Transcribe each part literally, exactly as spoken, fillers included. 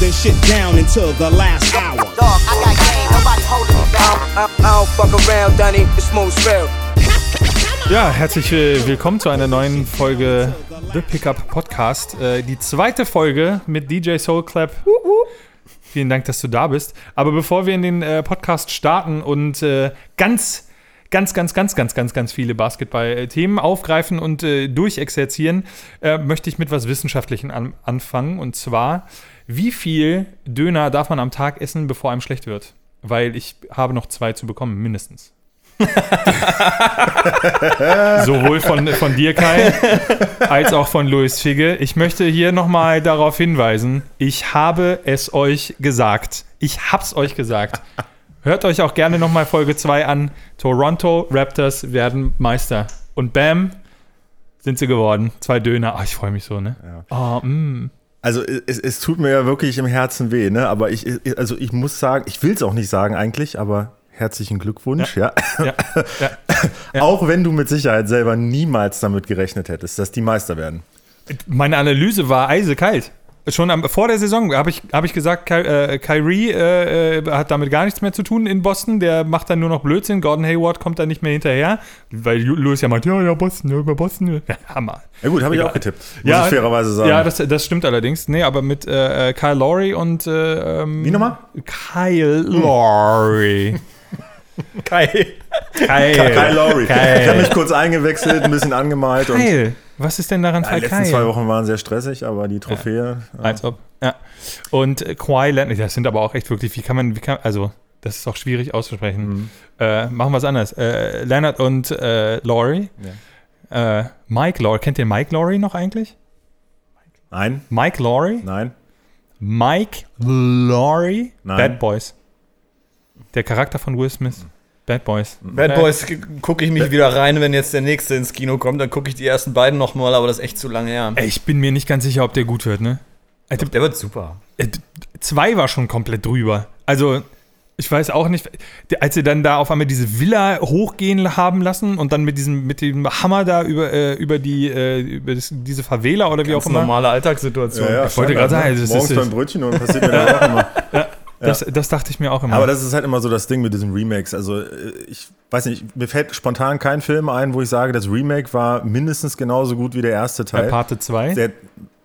holding shit down until the last hour. Dog, I got game, nobody's holding me back. I, I don't fuck around, Dunny, it's smooth real. Ja, herzlich willkommen zu einer neuen Folge The Pickup Podcast. Äh, die zweite Folge mit D J Soulclap. Vielen Dank, dass du da bist. Aber bevor wir in den äh, Podcast starten und äh, ganz, ganz, ganz, ganz, ganz, ganz, ganz viele Basketball-Themen aufgreifen und äh, durchexerzieren, äh, möchte ich mit was Wissenschaftlichem an- anfangen. Und zwar, wie viel Döner darf man am Tag essen, bevor einem schlecht wird? Weil ich habe noch zwei zu bekommen, mindestens. Sowohl von, von dir, Kai, als auch von Luis Figge. Ich möchte hier nochmal darauf hinweisen, ich habe es euch gesagt. Ich hab's euch gesagt. Hört euch auch gerne nochmal Folge zwei an. Toronto Raptors werden Meister. Und bam, sind sie geworden. Zwei Döner. Ach, ich freue mich so, ne? Ja. Oh, mm. Also es, es tut mir ja wirklich im Herzen weh, ne? Aber ich, also ich muss sagen, ich will es auch nicht sagen eigentlich, aber herzlichen Glückwunsch, ja. Ja. Ja. Ja. Ja. Auch wenn du mit Sicherheit selber niemals damit gerechnet hättest, dass die Meister werden. Meine Analyse war eisekalt. Schon am, vor der Saison habe ich, hab ich gesagt, Ky, äh, Kyrie äh, äh, hat damit gar nichts mehr zu tun in Boston. Der macht dann nur noch Blödsinn. Gordon Hayward kommt dann nicht mehr hinterher. Weil Louis ja meint, ja, ja, Boston, ja, über Boston. Ja, Hammer. Ja gut, habe ich Egal. auch getippt, muss ja, ich fairerweise sagen. Ja, das, das stimmt allerdings. Nee, aber mit äh, Kyle Lowry und äh, ähm, Wie nochmal? Kyle Lowry. Kyle. Kyle. Kyle Lowry. Kyle. Ich habe mich kurz eingewechselt, ein bisschen angemalt. Kyle. Und was ist denn daran ja, für die letzten Kyle? zwei Wochen waren sehr stressig, aber die Trophäe. Ja. Als ob. Ja. Und äh, Kawhi Leonard, das sind aber auch echt wirklich, wie kann man, wie kann, also, das ist auch schwierig auszusprechen. Mhm. Äh, machen wir es anders. Äh, Leonard und äh, Lowry. Ja. Äh, Mike Lowry. Kennt ihr Mike Lowry noch eigentlich? Nein. Mike Lowry? Nein. Mike Lowry? Nein. Bad Boys. Der Charakter von Will Smith. Bad Boys. Bad Boys gucke ich mich wieder rein, wenn jetzt der nächste ins Kino kommt, dann gucke ich die ersten beiden nochmal, aber das ist echt zu lange her. Ey, ich bin mir nicht ganz sicher, ob der gut wird, ne? Doch, der wird super. Äh, zwei war schon komplett drüber. Also, ich weiß auch nicht, als sie dann da auf einmal diese Villa hochgehen haben lassen und dann mit diesem mit dem Hammer da über, äh, über die äh, über das, diese Favela oder wie Ganz auch immer. normale Alltagssituation. Ja, ja, ich wollte gerade sagen, also das morgens ist, beim Brötchen und passiert mir dann auch immer. Ja. Das, das dachte ich mir auch immer. Aber das ist halt immer so das Ding mit diesen Remakes. Also ich weiß nicht, mir fällt spontan kein Film ein, wo ich sage, das Remake war mindestens genauso gut wie der erste Teil. Bei Parte zwei? Der,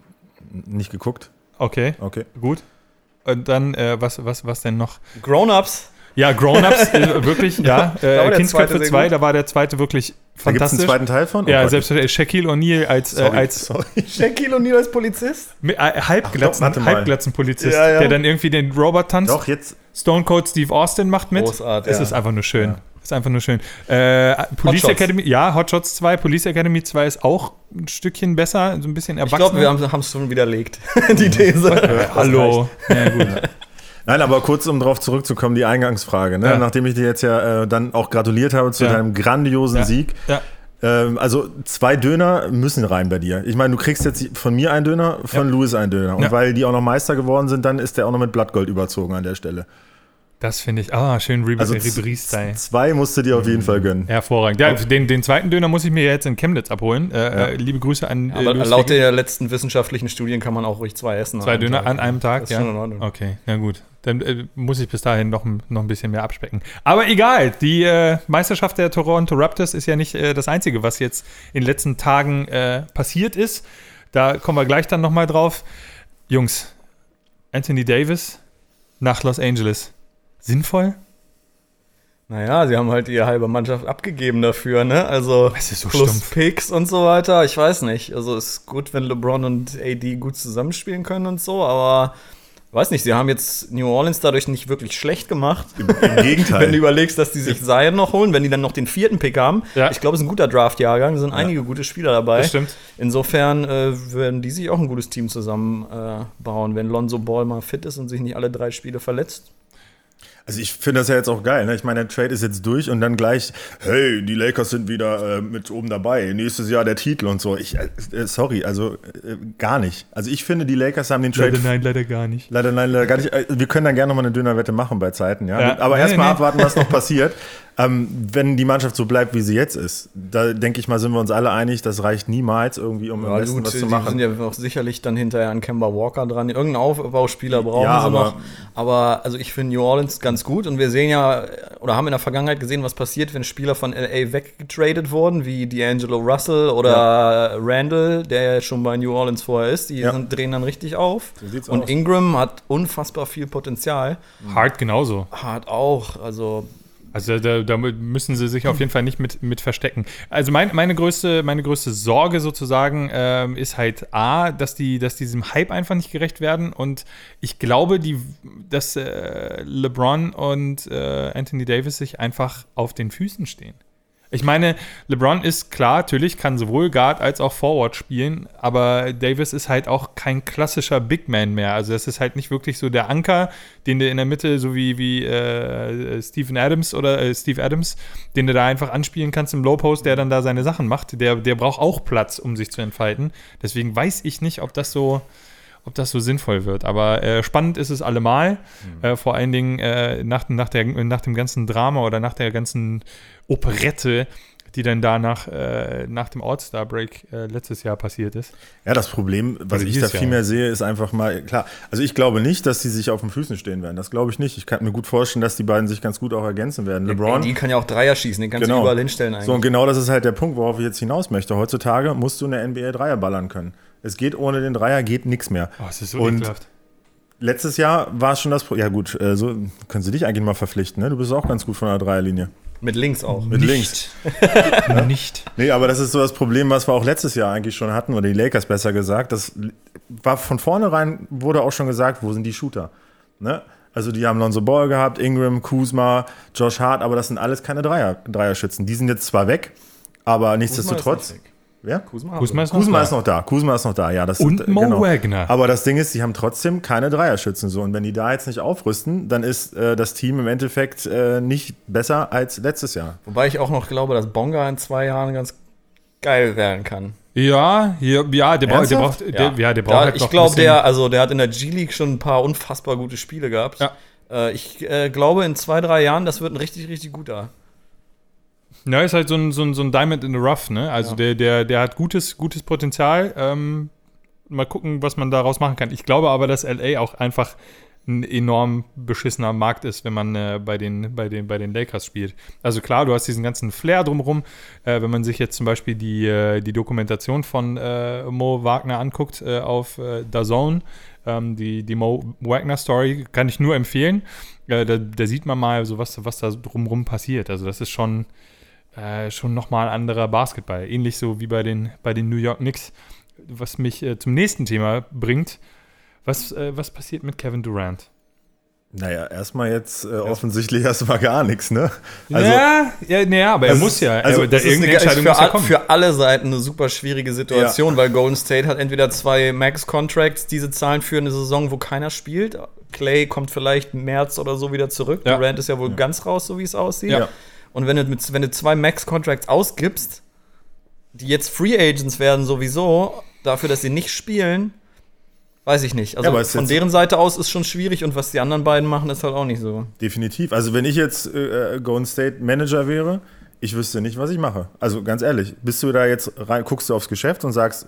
nicht geguckt. Okay, Okay. gut. Und dann, äh, was, was, was denn noch? Grown-Ups. Ja, Grown-Ups, äh, wirklich, ja. Äh, Kindsköpfe zwei, da war der zweite wirklich Da gibt es fantastisch. einen zweiten Teil von? Oh ja, Gott. selbstverständlich. Shaquille O'Neal als, Sorry, äh, als sorry. Shaquille O'Neal als Polizist. mit, äh, Halbglatzen, Ach doch, warte mal. Halbglatzenpolizist, Ja, ja. der dann irgendwie den Robot tanzt. Doch, jetzt. Stone Cold Steve Austin macht mit. Großartig, Es ja. ist einfach nur schön. Ja. Ist einfach nur schön. Äh, Police Shots. Academy, ja, Hot Shots zwei, Police Academy zwei ist auch ein Stückchen besser, so ein bisschen Ich erwachsener. glaube, wir haben es schon widerlegt, die These. Äh, hallo. Ja, gut. Nein, aber kurz, um darauf zurückzukommen, die Eingangsfrage. Ne? Ja. Nachdem ich dir jetzt ja äh, dann auch gratuliert habe zu Ja. deinem grandiosen Ja. Sieg. Ja. Ähm, also zwei Döner müssen rein bei dir. Ich meine, du kriegst jetzt von mir einen Döner, von Ja. Louis einen Döner. Und Ja. weil die auch noch Meister geworden sind, dann ist der auch noch mit Blattgold überzogen an der Stelle. Das finde ich, ah, schön Rib- Also Ribéry-Style. zwei musst du dir auf jeden Fall gönnen. Hervorragend. Ja, den, den zweiten Döner muss ich mir jetzt in Chemnitz abholen. Äh, Ja. äh, liebe Grüße an äh, Aber Louis laut Figge. der letzten wissenschaftlichen Studien kann man auch ruhig zwei essen. Zwei an einem Döner Tag. an einem Tag, Das ist ja. schon in Ordnung. Okay, na gut. Dann äh, muss ich bis dahin noch, ein- noch ein bisschen mehr abspecken. Aber egal, die äh, Meisterschaft der Toronto Raptors ist ja nicht äh, das Einzige, was jetzt in den letzten Tagen äh, passiert ist. Da kommen wir gleich dann nochmal drauf. Jungs, Anthony Davis nach Los Angeles. Sinnvoll? Naja, sie haben halt die halbe Mannschaft abgegeben dafür, ne? Also Es ist so plus stumpf. Picks und so weiter. Ich weiß nicht. Also es ist gut, wenn LeBron und A D gut zusammenspielen können und so, aber weiß nicht, sie haben jetzt New Orleans dadurch nicht wirklich schlecht gemacht. Im Gegenteil. Wenn du überlegst, dass die sich Zion noch holen, wenn die dann noch den vierten Pick haben. Ja. Ich glaube, es ist ein guter Draft-Jahrgang, da sind einige gute Spieler dabei. Das stimmt. Insofern äh, werden die sich auch ein gutes Team zusammenbauen, äh, bauen, wenn Lonzo Ball mal fit ist und sich nicht alle drei Spiele verletzt. Also ich finde das ja jetzt auch geil, ne? Ich meine, der Trade ist jetzt durch und dann gleich, hey, die Lakers sind wieder äh, mit oben dabei, nächstes Jahr der Titel und so. Ich, äh, sorry, also äh, gar nicht. Also ich finde, die Lakers haben den Trade... Leider nein, leider gar nicht. Leider nein, leider gar nicht. Wir können dann gerne nochmal eine Dönerwette machen bei Zeiten, ja. Ja. Aber Nee, erstmal nee. abwarten, was noch passiert. Ähm, wenn die Mannschaft so bleibt, wie sie jetzt ist, da denke ich mal, sind wir uns alle einig, das reicht niemals irgendwie, um Ja, am besten gut, was die zu machen. sind ja auch sicherlich dann hinterher an Kemba Walker dran. Irgendeinen Aufbauspieler brauchen Ja, sie aber- noch. Aber also ich finde New Orleans ganz gut. Und wir sehen ja, oder haben in der Vergangenheit gesehen, was passiert, wenn Spieler von L A weggetradet wurden, wie D'Angelo Russell oder Randall, der ja schon bei New Orleans vorher ist. Die Ja. sind, drehen dann richtig auf. So sieht's Und aus. Ingram hat unfassbar viel Potenzial. Hart genauso. Hat auch, also Also da, da müssen sie sich auf jeden Fall nicht mit, mit verstecken. Also mein, meine, größte, meine größte Sorge sozusagen ähm, ist halt A, dass die, dass diesem Hype einfach nicht gerecht werden. Und ich glaube, die, dass äh, LeBron und äh, Anthony Davis sich einfach auf den Füßen stehen. Ich meine, LeBron ist klar, natürlich kann sowohl Guard als auch Forward spielen, aber Davis ist halt auch kein klassischer Big Man mehr. Also das ist halt nicht wirklich so der Anker, den du in der Mitte, so wie, wie äh, Steven Adams oder äh, Steve Adams, den du da einfach anspielen kannst im Low Post, der dann da seine Sachen macht. Der, der braucht auch Platz, um sich zu entfalten. Deswegen weiß ich nicht, ob das so ob das so sinnvoll wird. Aber äh, spannend ist es allemal. Mhm. Äh, vor allen Dingen äh, nach, nach, der, nach dem ganzen Drama oder nach der ganzen Operette, die dann da nach, äh, nach dem All-Star-Break äh, letztes Jahr passiert ist. Ja, das Problem, was Oder ich da dieses viel Jahr. mehr sehe, ist einfach mal, klar, also ich glaube nicht, dass die sich auf den Füßen stehen werden. Das glaube ich nicht. Ich kann mir gut vorstellen, dass die beiden sich ganz gut auch ergänzen werden. LeBron, die kann ja auch Dreier schießen, den kannst Genau. du überall hinstellen eigentlich. so, und genau das ist halt der Punkt, worauf ich jetzt hinaus möchte. Heutzutage musst du in der N B A Dreier ballern können. Es geht ohne den Dreier, geht nichts mehr. Oh, es ist so Und ekelhaft. letztes Jahr war es schon das Problem. Ja gut, äh, so können sie dich eigentlich mal verpflichten, ne? Du bist auch ganz gut von der Dreierlinie. Mit links auch. Mit links. Nicht. Nee, aber das ist so das Problem, was wir auch letztes Jahr eigentlich schon hatten, oder die Lakers besser gesagt. Das war von vornherein, wurde auch schon gesagt, wo sind die Shooter? Ne? Also die haben Lonzo Ball gehabt, Ingram, Kuzma, Josh Hart, aber das sind alles keine Dreier, Dreierschützen. Die sind jetzt zwar weg, aber nichtsdestotrotz. Wer? Kuzma, Kuzma ist noch Kuzma da. ist noch da. Kuzma ist noch da, ja. Das Und sind, Mo Wagner. Aber das Ding ist, die haben trotzdem keine Dreierschützen so. Und wenn die da jetzt nicht aufrüsten, dann ist äh, das Team im Endeffekt äh, nicht besser als letztes Jahr. Wobei ich auch noch glaube, dass Bonga in zwei Jahren ganz geil werden kann. Ja, ja, ja, der braucht, der braucht, Ernsthaft? der, ja, der braucht Da, halt noch ich ein glaube, bisschen- der, also der hat in der G-League schon ein paar unfassbar gute Spiele gehabt. Ja. Äh, ich äh, glaube, in zwei, drei Jahren, das wird ein richtig, richtig guter. Ja, ist halt so ein, so ein, so ein Diamond in the Rough, ne? Also Ja. der, der, der hat gutes, gutes Potenzial. Ähm, mal gucken, was man daraus machen kann. Ich glaube aber, dass L A auch einfach ein enorm beschissener Markt ist, wenn man äh, bei, den, bei, den, bei den Lakers spielt. Also klar, du hast diesen ganzen Flair drumherum. Äh, wenn man sich jetzt zum Beispiel die, äh, die Dokumentation von äh, Mo Wagner anguckt äh, auf äh, D A Z N, ähm, die, die Mo Wagner Story, kann ich nur empfehlen. Äh, da, da sieht man mal, so was, was da drumherum passiert. Also das ist schon Äh, schon nochmal anderer Basketball. Ähnlich so wie bei den, bei den New York Knicks. Was mich äh, zum nächsten Thema bringt. Was, äh, was passiert mit Kevin Durant? Naja, erstmal jetzt äh, offensichtlich erstmal gar nichts, ne? Also, ja, ja, nee, aber er das muss ist- ja. also er, da das ist irgendeine eine- Entscheidung Für, muss ja all, kommen. für alle Seiten eine super schwierige Situation, weil Golden State hat entweder zwei Max-Contracts, diese zahlen für eine Saison, wo keiner spielt. Clay kommt vielleicht im März oder so wieder zurück. Ja. Durant ist ja wohl ganz raus, so wie es aussieht. Ja. Und wenn du, mit, wenn du zwei Max-Contracts ausgibst, die jetzt Free Agents werden sowieso, dafür, dass sie nicht spielen, weiß ich nicht. Also Ja, aber es von jetzt- deren Seite aus ist schon schwierig und was die anderen beiden machen, ist halt auch nicht so. definitiv. Also wenn ich jetzt äh, Golden State Manager wäre, ich wüsste nicht, was ich mache. Also ganz ehrlich, bist du da jetzt rein, guckst du aufs Geschäft und sagst,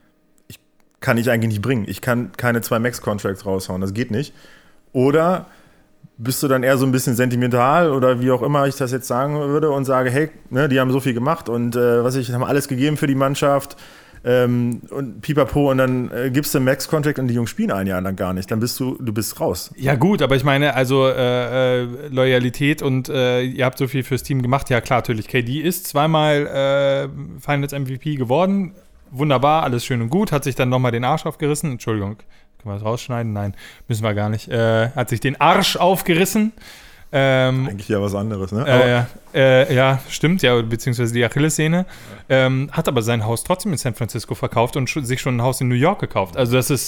ich kann ich eigentlich nicht bringen. Ich kann keine zwei Max-Contracts raushauen, das geht nicht. Oder bist du dann eher so ein bisschen sentimental oder wie auch immer ich das jetzt sagen würde und sage, hey, ne, die haben so viel gemacht und äh, was ich, haben alles gegeben für die Mannschaft ähm, und pipapo und dann äh, gibst du einen Max-Contract und die Jungs spielen ein Jahr lang gar nicht. Dann bist du, du bist raus. Ja gut, aber ich meine, also äh, äh, Loyalität und äh, ihr habt so viel fürs Team gemacht. Ja klar, natürlich, K D ist zweimal äh, Finals M V P geworden. Wunderbar, alles schön und gut. Hat sich dann nochmal den Arsch aufgerissen. Entschuldigung, können wir das rausschneiden? Nein, müssen wir gar nicht. Äh, hat sich den Arsch aufgerissen. Ähm, Eigentlich ja was anderes, ne? Aber äh, äh, ja, stimmt, ja, beziehungsweise die Achillessehne. Ähm, hat aber sein Haus trotzdem in San Francisco verkauft und sch- sich schon ein Haus in New York gekauft. Also das ist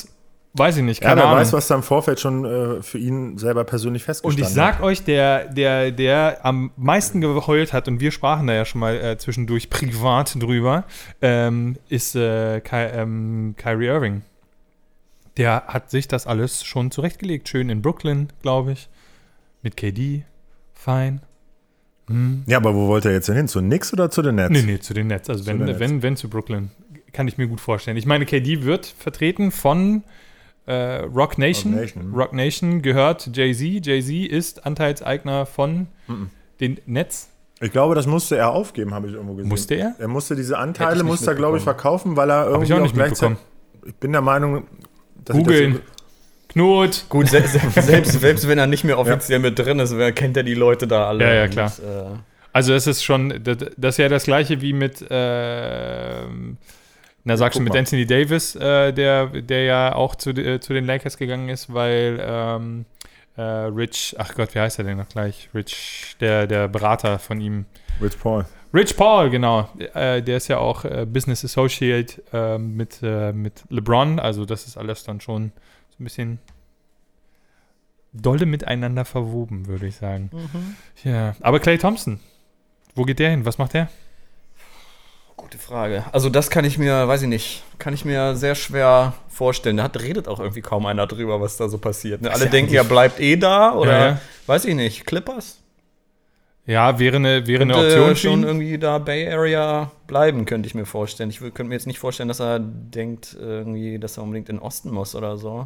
weiß ich nicht, Ja, keine wer Ahnung. weiß, was da im Vorfeld schon äh, für ihn selber persönlich Und festgestanden ich sag hat. euch, der, der, der am meisten geheult hat, und wir sprachen da ja schon mal äh, zwischendurch privat drüber, ähm, ist äh, Ky- ähm, Kyrie Irving. Der hat sich das alles schon zurechtgelegt. Schön in Brooklyn, glaube ich. Mit K D. Fein. Hm. Ja, aber wo wollte er jetzt denn hin? Zu den Knicks oder zu den Nets? Nee, nee, zu den Nets. Also wenn, den Nets. wenn, wenn zu Brooklyn. Kann ich mir gut vorstellen. Ich meine, K D wird vertreten von äh, Rock Nation. Rock Nation. Rock Nation gehört Jay-Z. Jay-Z ist Anteilseigner von Mhm. den Nets. Ich glaube, das musste er aufgeben, habe ich irgendwo gesehen. Musste er? Er musste diese Hätte Anteile, ich nicht musste er, glaube ich, mitbekommen. verkaufen, weil er Hab irgendwie ich auch auch nicht gleichzeitig. mitbekommen. Ich bin der Meinung, dass ich Googeln. das Knut. Gut, se se selbst, selbst wenn er nicht mehr offiziell mit drin ist, wer kennt er die Leute da alle? Ja, ja, klar. Und, äh, Also es ist schon, das, das ist ja das gleiche wie mit, ähm, na sagst du, Guck mit mal. Anthony Davis, äh, der, der ja auch zu, äh, zu den Lakers gegangen ist, weil ähm, äh, Rich, ach Gott, wie heißt er denn noch gleich? Rich, der, der Berater von ihm. Rich Paul. Rich Paul, genau. Äh, der ist ja auch äh, Business Associate äh, mit, äh, mit LeBron, also das ist alles dann schon so ein bisschen dolle miteinander verwoben, würde ich sagen. Ja, aber Klay Thompson, wo geht der hin? Was macht der? Gute Frage. Also das kann ich mir, weiß ich nicht, kann ich mir sehr schwer vorstellen. Da hat, redet auch irgendwie kaum einer drüber, was da so passiert. Ne? Alle ja denken, er bleibt eh da oder Ja, ja. weiß ich nicht, Clippers? Ja, wäre eine, wäre eine Könnte Option für schon ihn. irgendwie da Bay Area bleiben, könnte ich mir vorstellen. Ich wür- könnte mir jetzt nicht vorstellen, dass er denkt, irgendwie, dass er unbedingt in den Osten muss oder so.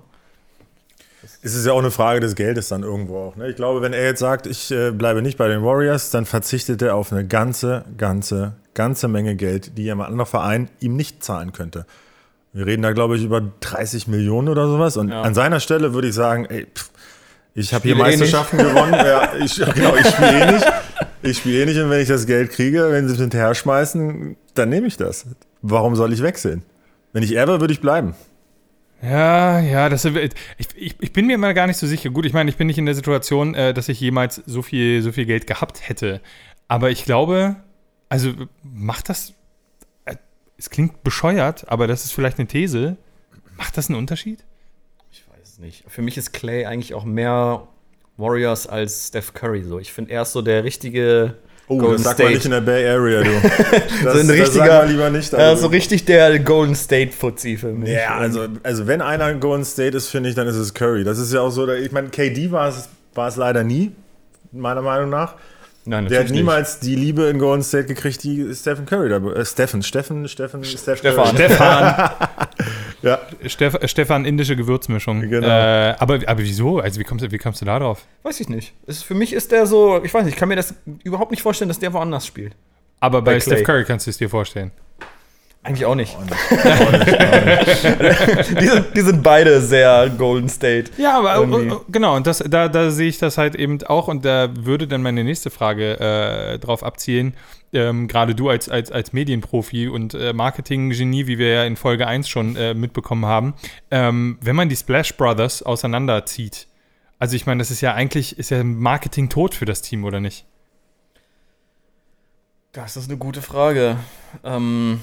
Es ist ja auch eine Frage des Geldes dann irgendwo auch. Ne? Ich glaube, wenn er jetzt sagt, ich äh, bleibe nicht bei den Warriors, dann verzichtet er auf eine ganze, ganze, ganze Menge Geld, die ein anderer Verein ihm nicht zahlen könnte. Wir reden da, glaube ich, über dreißig Millionen oder sowas. Und Ja. an seiner Stelle würde ich sagen, ey, pff, ich habe hier Spiele eh Meisterschaften gewonnen. Ja, ich, genau, ich spiele eh nicht. Ich spiele eh nicht. Und wenn ich das Geld kriege, wenn sie es hinterher schmeißen, dann nehme ich das. Warum soll ich wechseln? Wenn ich er wäre, würde ich bleiben. Ja, ja, das, ich, ich, ich bin mir immer gar nicht so sicher. Gut, ich meine, ich bin nicht in der Situation, äh, dass ich jemals so viel, so viel Geld gehabt hätte. Aber ich glaube, also macht das, äh, es klingt bescheuert, aber das ist vielleicht eine These. Macht das einen Unterschied? Ich weiß es nicht. Für mich ist Clay eigentlich auch mehr Warriors als Steph Curry. So. Ich finde, er ist so der richtige Oh, Golden das sagt State. man nicht in der Bay Area, du. Das, so ein das sagt richtiger, man lieber nicht. äh, also- so richtig der Golden State Fuzzi für mich. Ja, also, also wenn einer ein Golden State ist, finde ich, dann ist es Curry. Das ist ja auch so, ich meine, K D war es, war es leider nie, meiner Meinung nach. Nein, Der hat natürlich niemals die Liebe in Golden State gekriegt, die Stephen Curry da äh, Steffen, Steffen, Steffen, Steph Stefan. Curry. Stefan. Ja. Steff, Stefan, indische Gewürzmischung. Genau. Äh, aber, aber wieso? Also wie kommst, du- wie kommst du da drauf? nicht. Weiß ich nicht. Es, für mich ist der so, ich weiß nicht, ich kann mir das überhaupt nicht vorstellen, dass der woanders spielt. Aber bei, Bei Clay. Steph Curry kannst du es dir vorstellen. Eigentlich auch nicht. die, sind, die sind beide sehr Golden State. Ja, aber Irgendwie. äh, genau, und das, da, da sehe ich das halt eben auch, und da würde dann meine nächste Frage äh, drauf abzielen. Ähm, Gerade du als, als, als Medienprofi und äh, Marketing-Genie, wie wir ja in Folge eins schon äh, mitbekommen haben, ähm, wenn man die Splash Brothers auseinanderzieht, also ich meine, das ist ja eigentlich, ist ja Marketing tot für das Team, oder nicht? Das ist eine gute Frage. Ähm,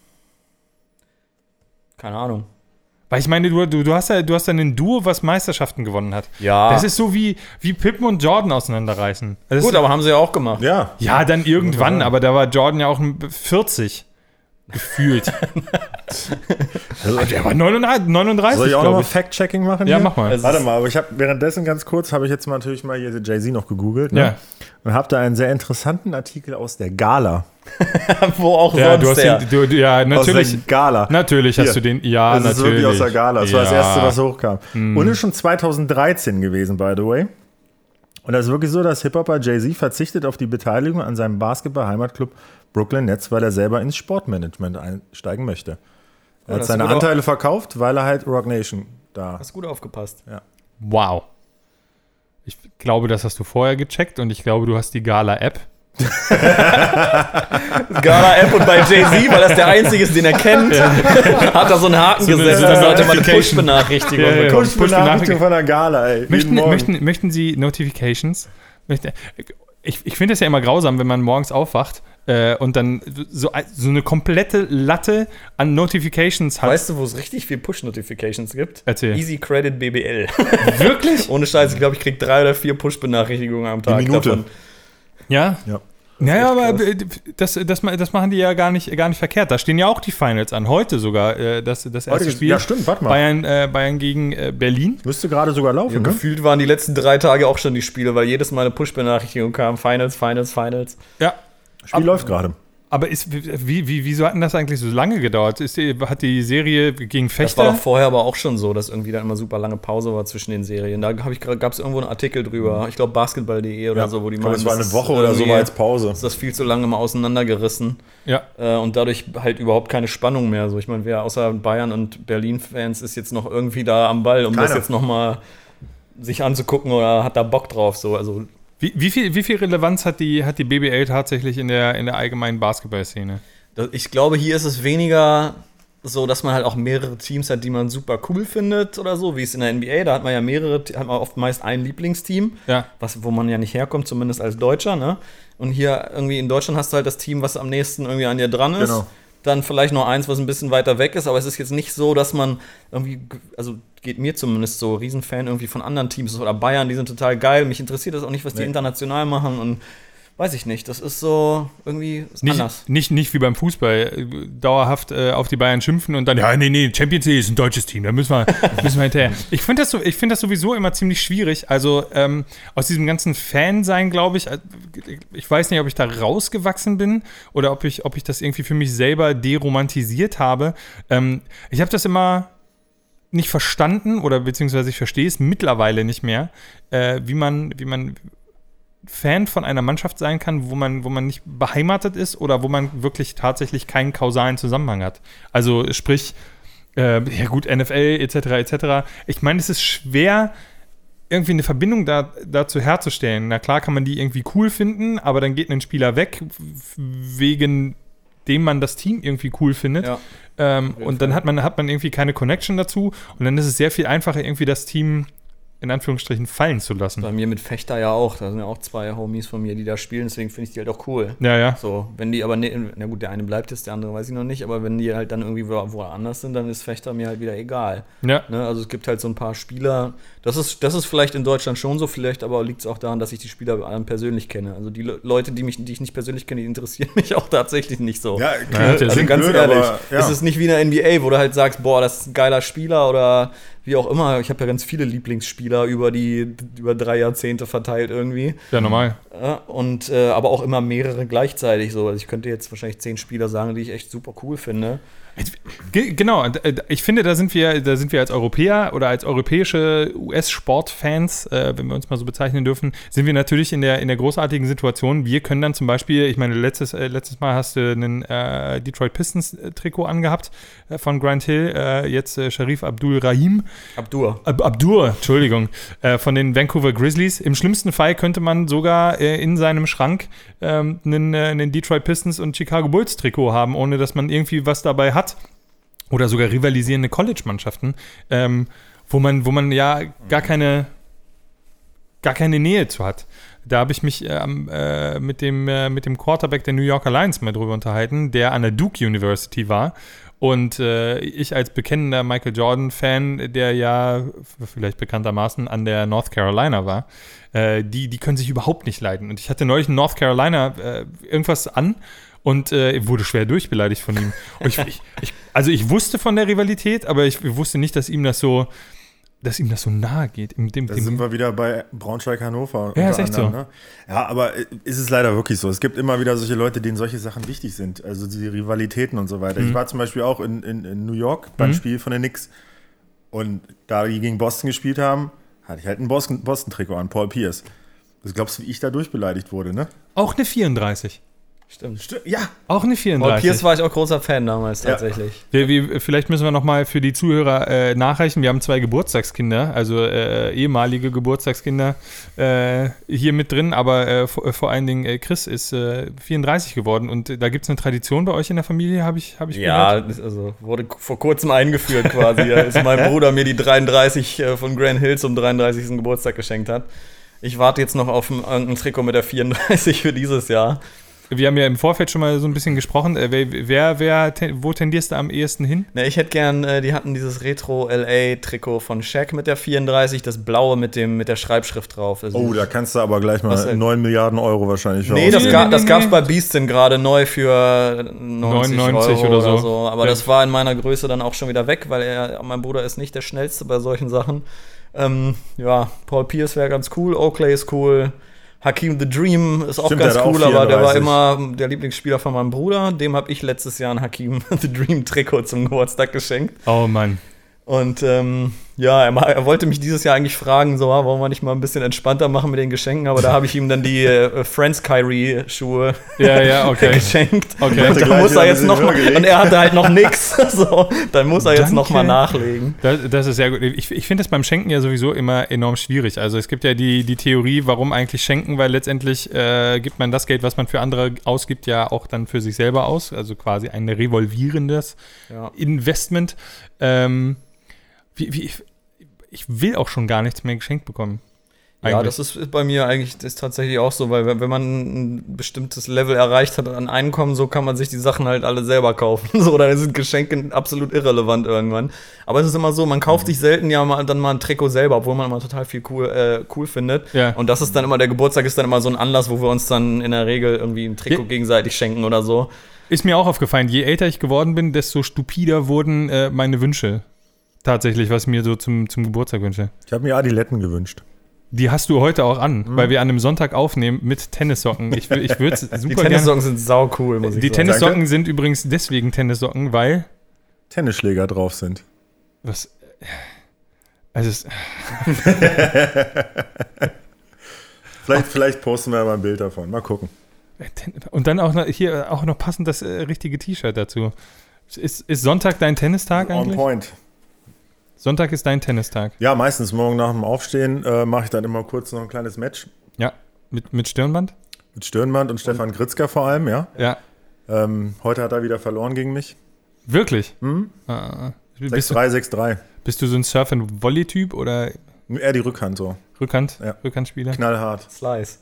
keine Ahnung. Weil ich meine, du, du, du hast ja du hast ja ein Duo, was Meisterschaften gewonnen hat. Ja. Das ist so wie, wie Pippen und Jordan auseinanderreißen. Das Gut, ist, aber haben sie ja auch gemacht. Ja. ja, dann irgendwann, sagen. aber da war Jordan ja auch ein vierzig gefühlt. Also, Der war neununddreißig, neununddreißig soll ich auch glaub nochmal Fact-Checking machen? Ja, hier? mach mal. Also- Warte mal, aber ich habe währenddessen ganz kurz, habe ich jetzt mal natürlich mal hier Jay-Z noch gegoogelt. Ne? Ja. Und habe da einen sehr interessanten Artikel aus der Gala. Wo auch Ja, sonst du hast der. den, du, du, ja, Aus natürlich. der Gala. Natürlich hast Hier. du den. Ja, Das ist natürlich. wirklich aus der Gala. Das war das Ja. erste, was hochkam. Und ist schon zweitausenddreizehn gewesen, by the way. Und das ist wirklich so, dass Hip-Hopper Jay-Z verzichtet auf die Beteiligung an seinem Basketball-Heimatclub Brooklyn Nets, weil er selber ins Sportmanagement einsteigen möchte. Er hat das seine wurde auch- Anteile verkauft, weil er halt Rock Nation da. Hast gut aufgepasst. Wow. Ich glaube, das hast du vorher gecheckt, und ich glaube, du hast die Gala-App. Gala-App und bei Jay-Z, weil das der einzige ist, den er kennt, hat er so einen Haken So eine- gesetzt, so eine dass Leute mal eine Notification. Push-Benachrichtigung Ja, ja. bekommen. Push-Benachrichtigung von der Gala, ey. jeden Möchten, Morgen. möchten, möchten Sie Notifications? Möchte, ich ich finde es ja immer grausam, wenn man morgens aufwacht äh, und dann so, so eine komplette Latte an Notifications hat. Weißt du, wo es richtig viel Push-Notifications gibt? Erzähl. Easy Credit B B L. Wirklich? Ohne Scheiß, ich glaube, ich krieg drei oder vier Push-Benachrichtigungen am Tag. Minute. Davon. Ja? Ja. Naja, aber das, das, das machen die ja gar nicht, gar nicht verkehrt. Da stehen ja auch die Finals an. Heute sogar äh, das, das erste Heute, Spiel. ja, stimmt, warte mal. Bayern, äh, Bayern gegen äh, Berlin. Müsste gerade sogar laufen, Ja, ne? gefühlt waren die letzten drei Tage auch schon die Spiele, weil jedes Mal eine Push-Benachrichtigung kam. Finals, Finals, Finals. Ja. Spiel läuft gerade. Aber ist, wie, wie, wieso hat denn das eigentlich so lange gedauert? Ist die, hat die Serie gegen Das war Fechter? doch vorher aber auch schon so, dass irgendwie da immer super lange Pause war zwischen den Serien. Da gab es irgendwo einen Artikel drüber. Ich glaube, basketball punkt de oder Ja. so, wo die Ich glaube, meinen, es war das eine ist Woche oder so irgendwie- war jetzt Pause. ist das viel zu lange mal auseinandergerissen. Ja. Äh, und dadurch halt überhaupt keine Spannung mehr. So, ich meine, wer außer Bayern und Berlin-Fans ist jetzt noch irgendwie da am Ball, um das Keiner. jetzt noch mal sich anzugucken oder hat da Bock drauf. So, also Wie, wie, viel, wie viel Relevanz hat die, hat die B B L tatsächlich in der, in der allgemeinen Basketballszene? das, ich glaube, hier ist es weniger so, dass man halt auch mehrere Teams hat, die man super cool findet oder so, wie es in der N B A, da hat man ja mehrere, hat man oft meist ein Lieblingsteam, Ja. was, wo man ja nicht herkommt, zumindest als Deutscher, ne? Und hier irgendwie in Deutschland hast du halt das Team, was am nächsten irgendwie an dir dran ist. Genau. Dann vielleicht noch eins, was ein bisschen weiter weg ist, aber es ist jetzt nicht so, dass man irgendwie, also geht mir zumindest so, Riesenfan irgendwie von anderen Teams ist oder Bayern, die sind total geil. Mich interessiert das auch nicht, was die Nee. international machen und weiß ich nicht, das ist so irgendwie ist Nicht, anders. nicht, nicht wie beim Fußball, äh, dauerhaft äh, auf die Bayern schimpfen und dann, ja, nee, nee, Champions League ist ein deutsches Team, da müssen wir, müssen wir hinterher. Ich finde das, so, ich find das sowieso immer ziemlich schwierig. Also ähm, aus diesem ganzen Fan-Sein, glaube ich, äh, ich weiß nicht, ob ich da rausgewachsen bin oder ob ich, ob ich das irgendwie für mich selber deromantisiert habe. Ähm, ich habe das immer nicht verstanden oder beziehungsweise ich verstehe es mittlerweile nicht mehr, äh, wie man, wie man Fan von einer Mannschaft sein kann, wo man, wo man nicht beheimatet ist oder wo man wirklich tatsächlich keinen kausalen Zusammenhang hat. Also sprich, äh, ja gut, N F L et cetera et cetera. Ich meine, es ist schwer, irgendwie eine Verbindung da, dazu herzustellen. Na klar kann man die irgendwie cool finden, aber dann geht ein Spieler weg, wegen dem man das Team irgendwie cool findet. Ja. Ähm, und dann hat man, hat man irgendwie keine Connection dazu und dann ist es sehr viel einfacher, irgendwie das Team in Anführungsstrichen fallen zu lassen. Bei mir mit Fechter ja auch, da sind ja auch zwei Homies von mir, die da spielen, deswegen finde ich die halt auch cool. Ja, ja. So, wenn die aber, ne, na gut, der eine bleibt jetzt, der andere weiß ich noch nicht, aber wenn die halt dann irgendwie wo- woanders sind, dann ist Fechter mir halt wieder egal. Ja. Ne? Also es gibt halt so ein paar Spieler, das ist, das ist vielleicht in Deutschland schon so, vielleicht aber liegt es auch daran, dass ich die Spieler alle persönlich kenne. Also die Le- Leute, die, mich, die ich nicht persönlich kenne, die interessieren mich auch tatsächlich nicht so. Ja, Ja, klar, der Also sind ganz blöd, ehrlich, aber, ja. es ist nicht wie in der N B A, wo du halt sagst, boah, das ist ein geiler Spieler oder wie auch immer. Ich habe ja ganz viele Lieblingsspieler über die über drei Jahrzehnte verteilt irgendwie. Ja, normal. Ja, und äh, aber auch immer mehrere gleichzeitig so. Also ich könnte jetzt wahrscheinlich zehn Spieler sagen, die ich echt super cool finde. Ge- Genau, und, äh, ich finde, da sind wir, da sind wir als Europäer oder als europäische U S-Sportfans, äh, wenn wir uns mal so bezeichnen dürfen, sind wir natürlich in der, in der großartigen Situation. Wir können dann zum Beispiel, ich meine, letztes, äh, letztes Mal hast du einen äh, Detroit Pistons-Trikot angehabt äh, von Grant Hill, äh, jetzt äh, Sharif Abdul-Rahim. Abdur. Ab Abdur, Entschuldigung, äh, von den Vancouver Grizzlies. Im schlimmsten Fall könnte man sogar äh, in seinem Schrank ähm, einen, äh, einen Detroit Pistons und Chicago Bulls Trikot haben, ohne dass man irgendwie was dabei hat. Oder sogar rivalisierende College-Mannschaften, ähm, wo man, wo man ja gar keine, gar keine Nähe zu hat. Da habe ich mich ähm, äh, mit, dem, äh, mit dem Quarterback der New Yorker Lions mal drüber unterhalten, der an der Duke University war. Und äh, ich als bekennender Michael Jordan-Fan, der ja vielleicht bekanntermaßen an der North Carolina war, äh, die, die können sich überhaupt nicht leiden. Und ich hatte neulich in North Carolina äh, irgendwas an und äh, wurde schwer durchbeleidigt von ihm. Und ich, ich, ich, also ich wusste von der Rivalität, aber ich wusste nicht, dass ihm das so, dass ihm das so nahe geht. Dem, dem, Da dem, sind wir wieder bei Braunschweig-Hannover. Ja, unter ist echt anderem, so. Ne? Ja, aber ist es leider wirklich so. Es gibt immer wieder solche Leute, denen solche Sachen wichtig sind. Also die Rivalitäten und so weiter. Mhm. Ich war zum Beispiel auch in, in, in New York beim Mhm. Spiel von den Knicks. Und da die gegen Boston gespielt haben, hatte ich halt ein Boston- Boston-Trikot an, Paul Pierce. Was glaubst du, wie ich da durchbeleidigt wurde, ne? auch eine vierunddreißig. Stimmt. Ja. Auch eine Paul vierunddreißig. Pierce war ich auch großer Fan damals Ja. tatsächlich. Wir, wir, vielleicht müssen wir noch mal für die Zuhörer äh, nachreichen. Wir haben zwei Geburtstagskinder, also äh, ehemalige Geburtstagskinder äh, hier mit drin, aber äh, vor, vor allen Dingen äh, Chris ist äh, vierunddreißig geworden und äh, da gibt es eine Tradition bei euch in der Familie, habe ich, hab ich Ja, gehört. das, also wurde k- vor kurzem eingeführt quasi, ja, als mein Bruder mir die dreiunddreißig äh, von Grant Hill zum dreiunddreißigsten Geburtstag geschenkt hat. Ich warte jetzt noch auf ein, irgendein Trikot mit der vierunddreißig für dieses Jahr. wir haben ja im Vorfeld schon mal so ein bisschen gesprochen. Äh, wer, wer, wer ten, wo tendierst du am ehesten hin? Na, ich hätte gern, äh, die hatten dieses Retro-L A-Trikot von Shaq mit der vierunddreißig, das blaue mit, dem, mit der Schreibschrift drauf. Also Oh, da kannst du aber gleich mal Was denn? neun Milliarden Euro wahrscheinlich für Nee, das, nee, ga, nee, das nee, gab's nee. bei Beastin gerade neu für neunzig, neunundneunzig Euro oder so. oder so. Aber Ja. das war in meiner Größe dann auch schon wieder weg, weil er, mein Bruder ist nicht der Schnellste bei solchen Sachen. Ähm, ja, Paul Pierce wäre ganz cool, Oakley ist cool, Hakeem the Dream ist auch Stimmt, ganz der hat auch cool, aber der war vierunddreißig. immer der Lieblingsspieler von meinem Bruder. Dem habe ich letztes Jahr ein Hakeem the Dream Trikot zum Geburtstag geschenkt. Oh Mann. Und ähm, ja, er, ma- er wollte mich dieses Jahr eigentlich fragen, so, ah, wollen wir nicht mal ein bisschen entspannter machen mit den Geschenken, aber da habe ich ihm dann die äh, Friends Kyrie Schuhe Ja, ja, okay. geschenkt. Okay. Und Gleich dann muss wieder er ein jetzt bisschen noch mal, höher gelegt. und er hatte halt noch nix. So, dann muss er jetzt Danke. noch mal nachlegen. Das, das ist sehr gut. Ich, ich finde das beim Schenken ja sowieso immer enorm schwierig. Also es gibt ja die, die Theorie, warum eigentlich schenken, weil letztendlich äh, gibt man das Geld, was man für andere ausgibt, ja auch dann für sich selber aus. Also quasi ein revolvierendes Ja. Investment. Ähm, wie, wie, ich will auch schon gar nichts mehr geschenkt bekommen. Ja, Eigentlich. das ist, ist bei mir eigentlich das ist tatsächlich auch so, weil wenn wenn man ein bestimmtes Level erreicht hat an Einkommen, so kann man sich die Sachen halt alle selber kaufen. So, dann sind Geschenke absolut irrelevant irgendwann. Aber es ist immer so, man kauft sich selten ja mal, dann mal ein Trikot selber, obwohl man immer total viel cool, äh, cool findet. Ja. Und das ist dann immer, der Geburtstag ist dann immer so ein Anlass, wo wir uns dann in der Regel irgendwie ein Trikot Ja. gegenseitig schenken oder so. Ist mir auch aufgefallen, je älter ich geworden bin, desto stupider wurden äh, meine Wünsche. Tatsächlich, was ich mir so zum, zum Geburtstag wünsche. Ich habe mir Adiletten gewünscht. Die hast du heute auch an, weil wir an einem Sonntag aufnehmen mit Tennissocken. Ich, will- ich würde es super Die gerne. Tennissocken sind sau cool, muss ich Die sagen. Tennissocken Danke. sind übrigens deswegen Tennissocken, weil. Tennisschläger drauf sind. Was. Also, es, Vielleicht, vielleicht posten wir mal ein Bild davon. Mal gucken. und dann auch noch, hier auch noch passend das äh, richtige T-Shirt dazu. Ist, ist Sonntag dein Tennistag On eigentlich? point. Sonntag ist dein Tennistag. Ja, meistens morgen nach dem Aufstehen äh, mache ich dann immer kurz noch ein kleines Match Ja. Mit, mit Stirnband? mit Stirnband und Stefan Gritzka vor allem, ja. Ja. Ähm, heute hat er wieder verloren gegen mich. Wirklich? Hm? Ah, sechs bist, du, drei, sechs drei. bist du so ein Surf-and-Volley-Typ oder Eher die Rückhand so. Rückhand? Ja. Rückhandspieler? Knallhart. Slice.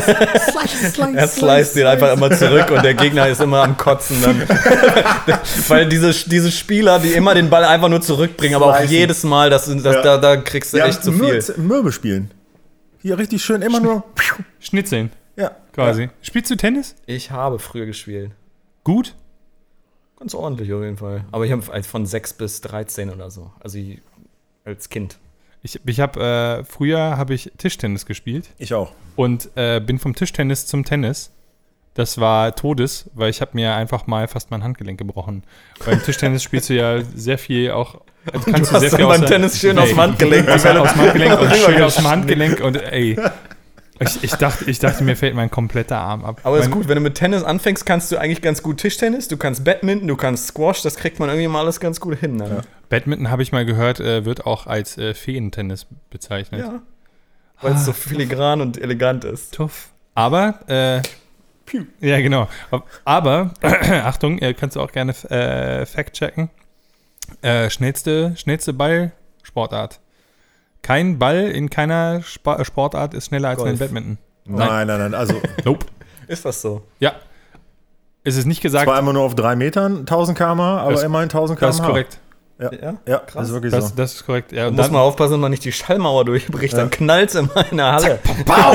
Er sliced den einfach immer zurück und der Gegner ist immer am Kotzen dann. Weil diese, diese Spieler, die immer den Ball einfach nur zurückbringen, aber auch Slicen. jedes Mal, das, das, Ja. da, da kriegst du Ja, echt zu viel. Mür- Mürbe spielen. Hier richtig schön, immer nur. Schnitzeln, Ja, quasi. Ja. Spielst du Tennis? Ich habe früher gespielt. Gut? Ganz ordentlich auf jeden Fall. Aber ich habe von sechs bis dreizehn oder so. Also ich- als Kind. Ich, ich habe äh, früher habe ich Tischtennis gespielt Ich auch. und äh, bin vom Tischtennis zum Tennis. Das war Todes, weil ich habe mir einfach mal fast mein Handgelenk gebrochen. Beim Tischtennis spielst du ja sehr viel auch. Also kannst Du hast dann aus beim der- Tennis schön aus dem Ey, Handgelenk. aus, aus dem Handgelenk und schön Rüber aus dem Handgelenk und ey. Ich, ich, dachte, ich dachte, mir fällt mein kompletter Arm ab. Aber ist mein, gut, wenn du mit Tennis anfängst, kannst du eigentlich ganz gut Tischtennis, du kannst Badminton, du kannst Squash, das kriegt man irgendwie mal alles ganz gut hin. Ne? Badminton habe ich mal gehört, äh, wird auch als äh, Feentennis bezeichnet. Ja. Weil es so filigran und elegant ist. Tuff. Aber, äh, ja, genau. Aber, Achtung, äh, kannst du auch gerne äh, fact-checken. Äh, schnellste, schnellste Ballsportart. Kein Ball in keiner Sp Sportart ist schneller als Golf. ein Badminton. Nein, nein, nein. Also, Nope. Ist das so? Ja. Es ist nicht gesagt, zwar immer nur auf drei Metern tausend Kilometer pro Stunde, aber Das- immerhin tausend Kilometer das pro ist Stunde. korrekt. Ja? Ja, Krass. das ist wirklich Das, so. das ist korrekt. Ja, Da und muss dann, man aufpassen, dass man nicht die Schallmauer durchbricht, dann knallt es immer in der Halle.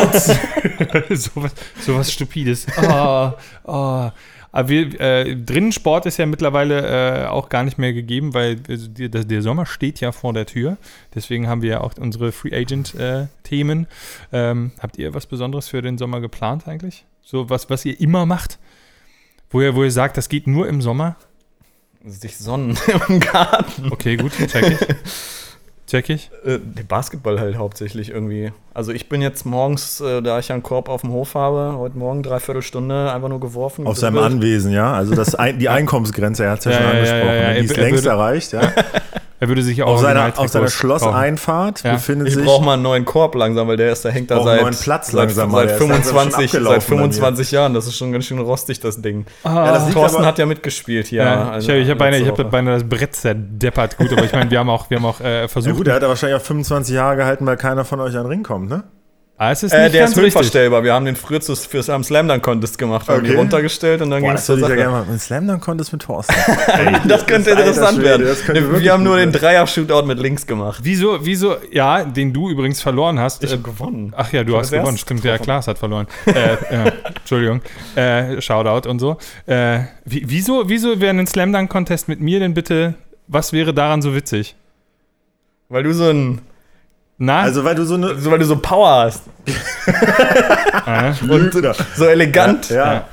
sowas, sowas Stupides. Oh, oh. Aber wir, äh, drinnen Sport ist ja mittlerweile äh, auch gar nicht mehr gegeben, weil also die, der, der Sommer steht ja vor der Tür. Deswegen haben wir ja auch unsere Free Agent-Themen. Äh, ähm, habt ihr was Besonderes für den Sommer geplant eigentlich? So was, was ihr immer macht? Wo ihr, wo ihr sagt, das geht nur im Sommer? Sich sonnen im Garten. Okay, gut, check ich. Check ich. Äh, der Basketball halt hauptsächlich irgendwie. Also ich bin jetzt morgens, äh, da ich ja einen Korb auf dem Hof habe, heute Morgen dreiviertel Stunde einfach nur geworfen. Auf seinem gedribbelt. Anwesen, ja. Also das ein, die Einkommensgrenze, er hat es ja, Ja, schon ja, ja, angesprochen. ja, ja. Die ist Er längst würde- erreicht, ja. Er würde sich auch Auf seiner, Originaltrikots auf seiner kaufen. Schlosseinfahrt Ja. befindet Ich sich. brauche mal einen neuen Korb langsam, weil der ist, der hängt da Braucht seit, einen neuen Platz seit, langsam mal. seit Der ist langsam schon fünfundzwanzig, seit abgelaufen bei mir. fünfundzwanzig Jahren. Das ist schon ganz schön rostig, das Ding. Ah, das liegt Thorsten aber- hat ja mitgespielt hier. Ja, also ich habe hab beinahe, ich letzte hab Woche. beinahe das Brett zerdeppert. Gut, aber ich meine, wir haben auch, wir haben auch äh, Ja versucht. gut, er hat ja wahrscheinlich auch fünfundzwanzig Jahre gehalten, weil keiner von euch an den Ring kommt, ne? Ah, es ist Äh, nicht der ganz ist richtig. höhenverstellbar. Wir haben den früher zu, für am Slam Dunk Contest gemacht. Wir haben Okay. die runtergestellt und dann ging Boah, es das zur würde ich ja Sache. gerne mal. Ein Slam Dunk Contest mit Thorsten. Das könnte Alter interessant Schwede, werden. das könnte Wir wirklich haben nur gut den werden. Dreier-Shootout mit links gemacht. Wieso, wieso, ja, den du übrigens verloren hast. Ich äh, hab gewonnen. Ach ja, du Ich hast hab das gewonnen, erst stimmt. Ja, getroffen. Klaas hat verloren. äh, ja, Entschuldigung. Äh, Shoutout und so. Äh, wie, wieso, wieso wäre ein Slam Dunk Contest mit mir denn bitte, was wäre daran so witzig? Weil du so ein. Na? Also, weil du so eine. So, weil du so Power hast. Und So elegant. Ja.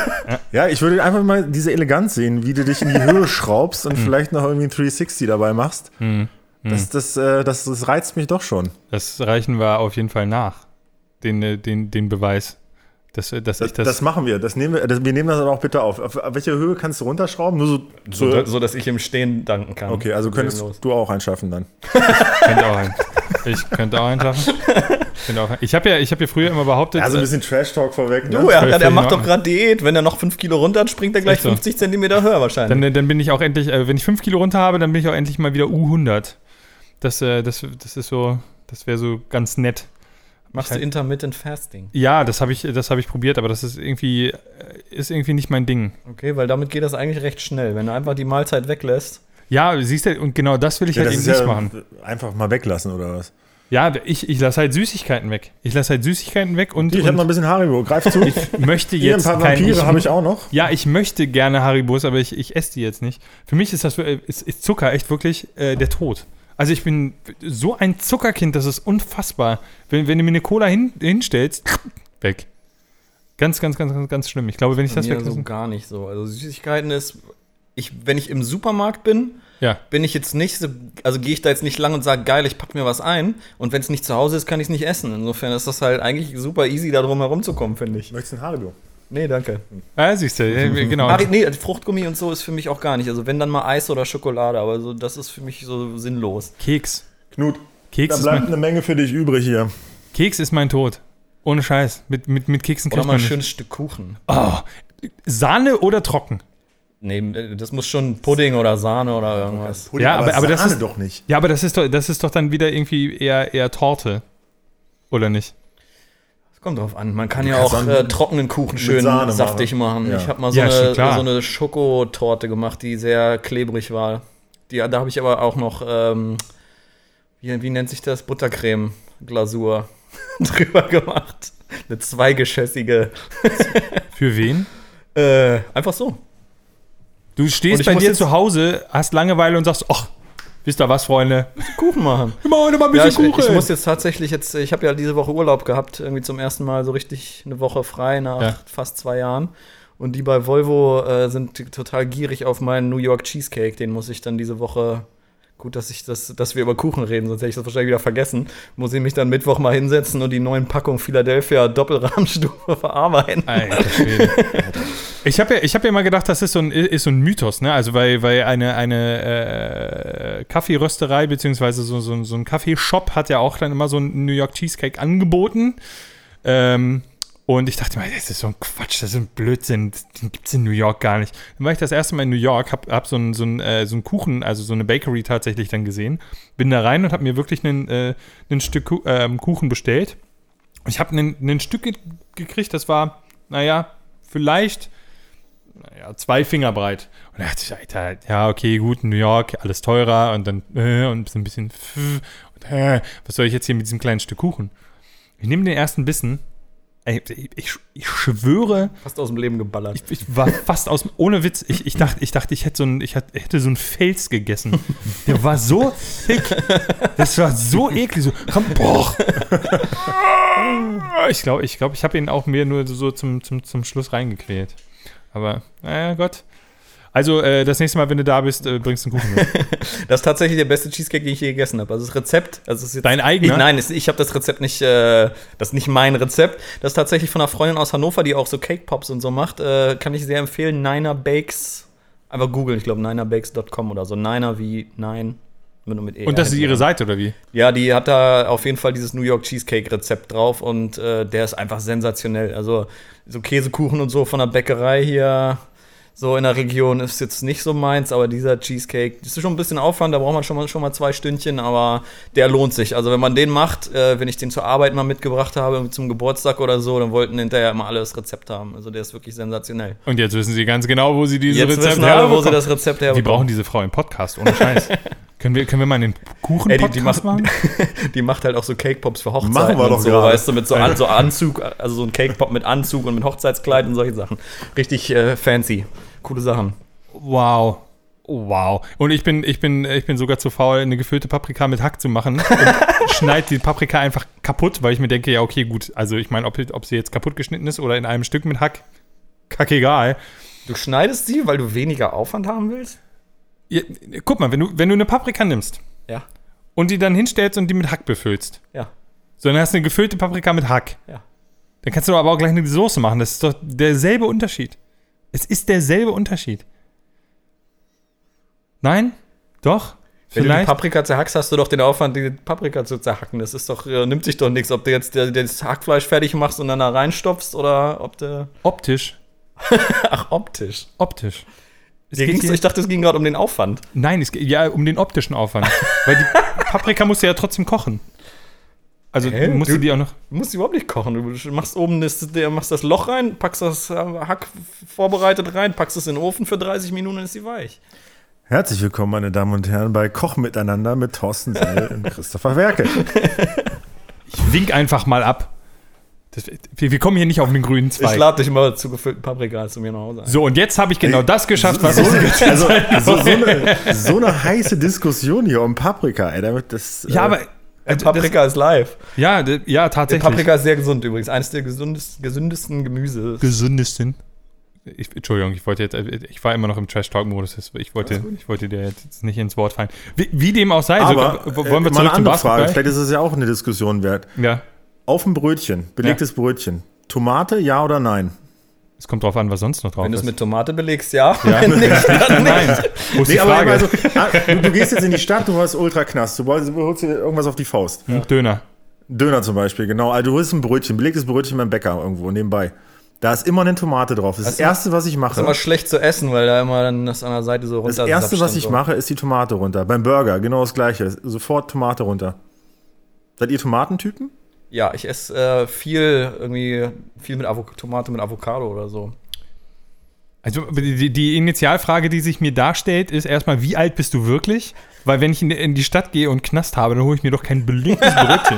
Ja, ich würde einfach mal diese Eleganz sehen, wie du dich in die Höhe schraubst und vielleicht noch irgendwie ein dreihundertsechzig dabei machst. Das, das, äh, das, das reizt mich doch schon. Das reichen wir auf jeden Fall nach. Den, äh, den, den Beweis. Dass, äh, dass Das, ich das, das machen wir. Das nehmen wir, das, wir nehmen das aber auch bitte auf. Auf, auf welche Höhe kannst du runterschrauben? Nur so. So, so so, dass ich im Stehen danken kann. okay, also könntest Problemlos. du auch einschaffen dann. könnte auch ein. Ich könnte auch einschaffen. Könnte auch ein. Ich habe ja, ich hab ja früher immer behauptet. Also ein äh, bisschen Trash-Talk vorweg. Ne? Du, er, Völlig hat, er macht in doch Ordnung. gerade Diät. Wenn er noch fünf Kilo runter hat, springt er gleich Echt so. fünfzig Zentimeter höher wahrscheinlich. Dann, dann bin ich auch endlich, äh, wenn ich fünf Kilo runter habe, dann bin ich auch endlich mal wieder U hundert. Das, äh, das, das ist so, das wäre so ganz nett. Machst du Intermittent Fasting. Ja, das habe ich, das habe ich probiert, aber das ist irgendwie, äh, ist irgendwie nicht mein Ding. Okay, weil damit geht das eigentlich recht schnell. Wenn du einfach die Mahlzeit weglässt. Ja, siehst du, und genau das will ich Ja, halt das eben ist nicht ja machen. einfach mal weglassen oder was? Ja, ich, ich lasse halt Süßigkeiten weg. Ich lasse halt Süßigkeiten weg und, Ich habe noch ein und bisschen Haribo. Greif zu. ich möchte Hier ein jetzt paar kein- Vampire habe ich auch noch. Ja, ich möchte gerne Haribos, aber ich, ich esse die jetzt nicht. Für mich ist das äh, ist, ist Zucker echt wirklich äh, der Tod. Also ich bin so ein Zuckerkind, das ist unfassbar. Wenn, wenn du mir eine Cola hin, hinstellst, weg. Ganz, ganz, ganz, ganz, ganz schlimm. Ich glaube, wenn ich Bei das mir weglasse. so gar nicht so. Also Süßigkeiten ist, ich, wenn ich im Supermarkt bin, Ja. bin ich jetzt nicht so, also gehe ich da jetzt nicht lang und sage, geil, ich pack mir was ein. Und wenn es nicht zu Hause ist, kann ich es nicht essen. Insofern ist das halt eigentlich super easy, da drum herumzukommen, finde ich. Möchtest du ein Haribo? Nee, danke. Ja, siehst du, äh, genau. Ah, nee, Fruchtgummi und so ist für mich auch gar nicht. Also wenn dann mal Eis oder Schokolade, aber so, das ist für mich so sinnlos. Keks. Knut, Keks da ist, bleibt mein, eine Menge für dich übrig hier. Keks ist mein Tod. Ohne Scheiß. Mit, mit, mit Keksen Oder kriegt mal man ein nicht. schönes Stück Kuchen. Oh, Sahne oder trocken? Nee, das muss schon Pudding oder Sahne oder irgendwas. Pudding, Ja, aber- aber das Sahne ist- doch nicht. Ja, aber das ist doch, das ist doch dann wieder irgendwie eher, eher Torte. Oder nicht? Das kommt drauf an. Man kann Du ja kannst auch dann äh, trockenen Kuchen schön Sahne saftig machen. machen. Ja. Ich habe mal so, Ja, schon eine, klar. so eine Schokotorte gemacht, die sehr klebrig war. Die, da habe ich aber auch noch, ähm, wie, wie nennt sich das? Buttercreme-Glasur drüber gemacht. Eine zweigeschossige. Für wen? Äh, einfach so. Du Und stehst ich bei muss dir jetzt- zu Hause, hast Langeweile und sagst, ach, wisst ihr was, Freunde? Kuchen machen. Wir machen heute mal ein Ja, bisschen ich, Kuchen. ich muss jetzt tatsächlich jetzt, ich habe ja diese Woche Urlaub gehabt, irgendwie zum ersten Mal so richtig eine Woche frei nach Ja. fast zwei Jahren. Und die bei Volvo äh, sind t- total gierig auf meinen New York Cheesecake. Den muss ich dann diese Woche, gut, dass ich das, dass wir über Kuchen reden, sonst hätte ich das wahrscheinlich wieder vergessen. Muss ich mich dann Mittwoch mal hinsetzen und die neuen Packungen Philadelphia Doppelrahmenstufe verarbeiten. Alter Schwede. Ich habe ja, ich hab ja mal gedacht, das ist so ein, ist so ein Mythos, ne? Also weil, weil eine, eine äh, Kaffeerösterei beziehungsweise so, so, so ein Kaffeeshop hat ja auch dann immer so einen New York Cheesecake angeboten. Ähm, und ich dachte mir, das ist so ein Quatsch, das ist ein Blödsinn, den gibt es in New York gar nicht. Dann war ich das erste Mal in New York, hab, hab so einen so ein, äh, so ein Kuchen, also so eine Bakery tatsächlich dann gesehen, bin da rein und hab mir wirklich einen, äh, ein Stück Ku- ähm, Kuchen bestellt. Ich habe ein Stück ge gekriegt, das war, naja, vielleicht naja, zwei Finger breit. Und da dachte ich, Alter, ja, okay, gut, New York, alles teurer und dann äh, und so ein bisschen und, äh, was soll ich jetzt hier mit diesem kleinen Stück Kuchen? Ich nehme den ersten Bissen. Ey, ich, ich schwöre, Fast aus dem Leben geballert. ich, ich war fast aus, ohne Witz, ich, ich, dachte, ich dachte, ich hätte so, ein, ich hätte so einen Fels gegessen. Der war so thick, das war so eklig, so, komm, boah. Ich glaube, ich, glaub, ich habe ihn auch mir nur so zum, zum, zum Schluss reingequält. Aber, naja, Gott. Also, äh, das nächste Mal, wenn du da bist, äh, bringst du einen Kuchen mit. Das ist tatsächlich der beste Cheesecake, den ich je gegessen habe. Also das Rezept, also es ist jetzt Dein eigener? Ich, nein, es, ich habe das Rezept nicht, äh, das ist nicht mein Rezept. Das ist tatsächlich von einer Freundin aus Hannover, die auch so Cake Pops und so macht. Äh, kann ich sehr empfehlen. Niner Bakes. Einfach googeln, ich glaube niner bakes dot com oder so. Niner wie Nein. Nur mit E. Und das ist ihre Seite, oder wie? Ja, die hat da auf jeden Fall dieses New York Cheesecake Rezept drauf und äh, der ist einfach sensationell. Also so Käsekuchen und so von der Bäckerei hier. So in der Region ist jetzt nicht so meins, aber dieser Cheesecake, das ist schon ein bisschen Aufwand, da braucht man schon mal, schon mal zwei Stündchen, aber der lohnt sich. Also wenn man den macht, äh, wenn ich den zur Arbeit mal mitgebracht habe, zum Geburtstag oder so, dann wollten hinterher immer alle das Rezept haben. Also der ist wirklich sensationell. Und jetzt wissen sie ganz genau, wo sie diese Jetzt Rezepte wissen alle, wo herbekommen. sie das Rezept Die herbekommen. brauchen diese Frau im Podcast, ohne Scheiß. können, wir, können wir mal einen Ey, die, Kuchen-Podcast die, macht, machen? die macht halt auch so Cake-Pops für Hochzeiten Machen wir und doch so, gerade. weißt du, mit so, an, so Anzug, also so ein Cake-Pop mit Anzug und mit Hochzeitskleid und solche Sachen. Richtig äh, fancy. Coole Sachen. Wow. Wow. Und ich bin, ich, bin, ich bin sogar zu faul, eine gefüllte Paprika mit Hack zu machen. Und schneide die Paprika einfach kaputt, weil ich mir denke, ja, okay, gut. Also ich meine, ob, ob sie jetzt kaputt geschnitten ist oder in einem Stück mit Hack, kackegal. Du schneidest sie, weil du weniger Aufwand haben willst? Ja, guck mal, wenn du, wenn du eine Paprika nimmst Ja. und die dann hinstellst und die mit Hack befüllst, Ja. so dann hast du eine gefüllte Paprika mit Hack. Ja. Dann kannst du aber auch gleich eine Soße machen. Das ist doch derselbe Unterschied. Es ist derselbe Unterschied. Nein? Doch? Wenn du die Vielleicht? Paprika zerhackst, hast du doch den Aufwand, die Paprika zu zerhacken. Das ist doch, äh, nimmt sich doch nichts, ob du jetzt äh, das Hackfleisch fertig machst und dann da reinstopfst oder ob du. Optisch. Ach, optisch. Optisch. Es Dir geht ging's, hier- ich dachte, es ging gerade um den Aufwand. Nein, es geht ja um den optischen Aufwand. Weil die Paprika musst du ja trotzdem kochen. Also Hä? musst du Du- die auch noch. Du musst überhaupt nicht kochen. Du machst oben das, der, machst das Loch rein, packst das äh, Hack vorbereitet rein, packst es in den Ofen für dreißig Minuten und ist sie weich. Herzlich willkommen, meine Damen und Herren, bei Koch miteinander mit Thorsten Seil und Christopher Werke. Ich wink einfach mal ab. Das, wir, wir kommen hier nicht auf den grünen Ich Zweig. lade dich mal zu gefüllten Paprika zu mir nach Hause ein. So, und jetzt habe ich genau Ey, das geschafft, was so, ich also, so, so, eine, so eine heiße Diskussion hier um Paprika, ey. Damit das, Ja, äh, aber. Äh, Paprika ist live. Das, ja, d- ja, tatsächlich. Paprika ist sehr gesund übrigens. Eines der gesundest, gesündesten Gemüse. Gesündesten. Ich, Entschuldigung, ich wollte jetzt, ich war immer noch im Trash-Talk-Modus. Ich wollte, ich wollte dir jetzt nicht ins Wort fallen. Wie, wie dem auch sei, aber so, äh, wollen wir mal eine zurück zum andere Frage. Basketball? Vielleicht ist es ja auch eine Diskussion wert. Ja, Auf dem Brötchen, belegtes Brötchen, Tomate, ja oder nein? es kommt drauf an, was sonst noch drauf Wenn du es ist. mit Tomate belegst, ja. Ja. Wenn nicht, dann nicht. Nein, wo ist die Nee, aber Frage? also, ah, du, du gehst jetzt in die Stadt, du hast Ultraknast, du wolltest- du holst dir irgendwas auf die Faust. Hm, Döner. Döner zum Beispiel, genau. Also du holst ein Brötchen, belegtes Brötchen beim Bäcker irgendwo nebenbei. Da ist immer eine Tomate drauf. Das ist das Erste, was ich Das ist mache. immer schlecht zu essen, weil da immer dann das an der Seite so runter Das Erste, was ich so. mache, ist die Tomate runter. Beim Burger, genau das Gleiche. Sofort Tomate runter. Seid ihr Tomatentypen? Ja, ich esse äh, viel irgendwie viel mit Avo- Tomate mit Avocado oder so. Also die, die Initialfrage, die sich mir darstellt, ist erstmal, wie alt bist du wirklich? Weil wenn ich in, in die Stadt gehe und Knast habe, dann hole ich mir doch kein belegtes Brötchen.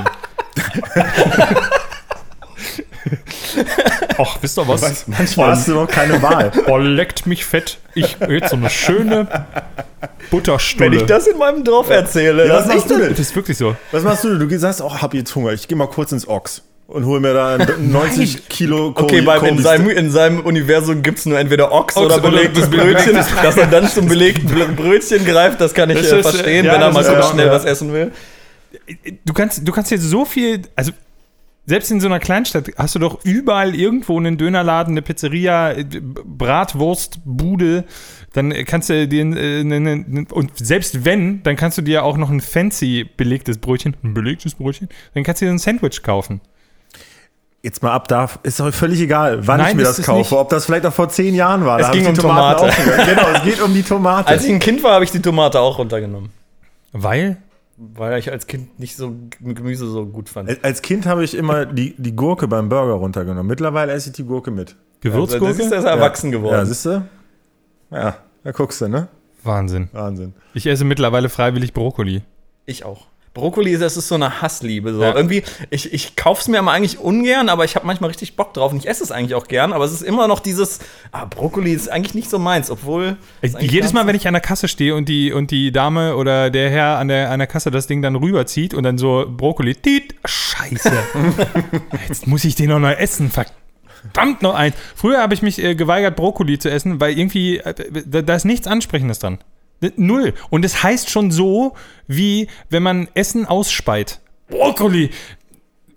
Ach, wisst ihr was? Manchmal hast du noch keine Wahl. Oh, leckt mich fett. Ich jetzt so eine schöne Butterstulle. Wenn ich das in meinem Dorf erzähle, Ja, was das machst du denn? Das ist wirklich so. Was machst du? Du sagst, oh, hab jetzt Hunger. Ich gehe mal kurz ins Ochs und hol mir da neunzig Kilo Kobe. Okay, bei, in, seinem, in seinem Universum gibt es nur entweder Ochs, Ochs oder oder belegtes belegtes Brötchen. Dass er dann zum belegten Bl- Brötchen greift, das kann ich Das äh, ist, äh, verstehen, ja, wenn er das mal ist kurz auch, schnell ja. was essen will. Du kannst, du kannst jetzt so viel, also selbst in so einer Kleinstadt hast du doch überall irgendwo einen Dönerladen, eine Pizzeria, äh, Bratwurst, Bude. Dann kannst du dir, äh, ne, ne, ne, und selbst wenn, dann kannst du dir auch noch ein fancy belegtes Brötchen, ein belegtes Brötchen, dann kannst du dir ein Sandwich kaufen. Jetzt mal ab, da ist doch völlig egal, wann Nein, ich mir ist das es kaufe. nicht. Ob das vielleicht auch vor zehn Jahren war. Es Da hab ging ich die um Tomaten Tomate. aufgehört. Genau, es geht um die Tomate. Als ich ein Kind war, habe ich die Tomate auch runtergenommen. Weil? Weil ich als Kind nicht so Gemüse so gut fand. Als Kind habe ich immer die, die Gurke beim Burger runtergenommen. Mittlerweile esse ich die Gurke mit. Gewürzgurke? Also, das ist das erwachsen Ja, geworden. siehst du? Ja, da guckst du, ne? Wahnsinn. Wahnsinn. Ich esse mittlerweile freiwillig Brokkoli. Ich auch. Brokkoli, das ist so eine Hassliebe. So. Ja. Irgendwie, ich, ich kaufe es mir aber eigentlich ungern, aber ich habe manchmal richtig Bock drauf und ich esse es eigentlich auch gern, aber es ist immer noch dieses, ah, Brokkoli ist eigentlich nicht so meins, obwohl. Ich, jedes Mal, wenn ich an der Kasse stehe und die, und die Dame oder der Herr an der, an der Kasse das Ding dann rüberzieht und dann so Brokkoli, tiet, scheiße. Jetzt muss ich den noch mal essen, verdammt noch eins. Früher habe ich mich äh, geweigert, Brokkoli zu essen, weil irgendwie, äh, da, da ist nichts Ansprechendes dran. Null. Und es heißt schon so, wie wenn man Essen ausspeit. Brokkoli.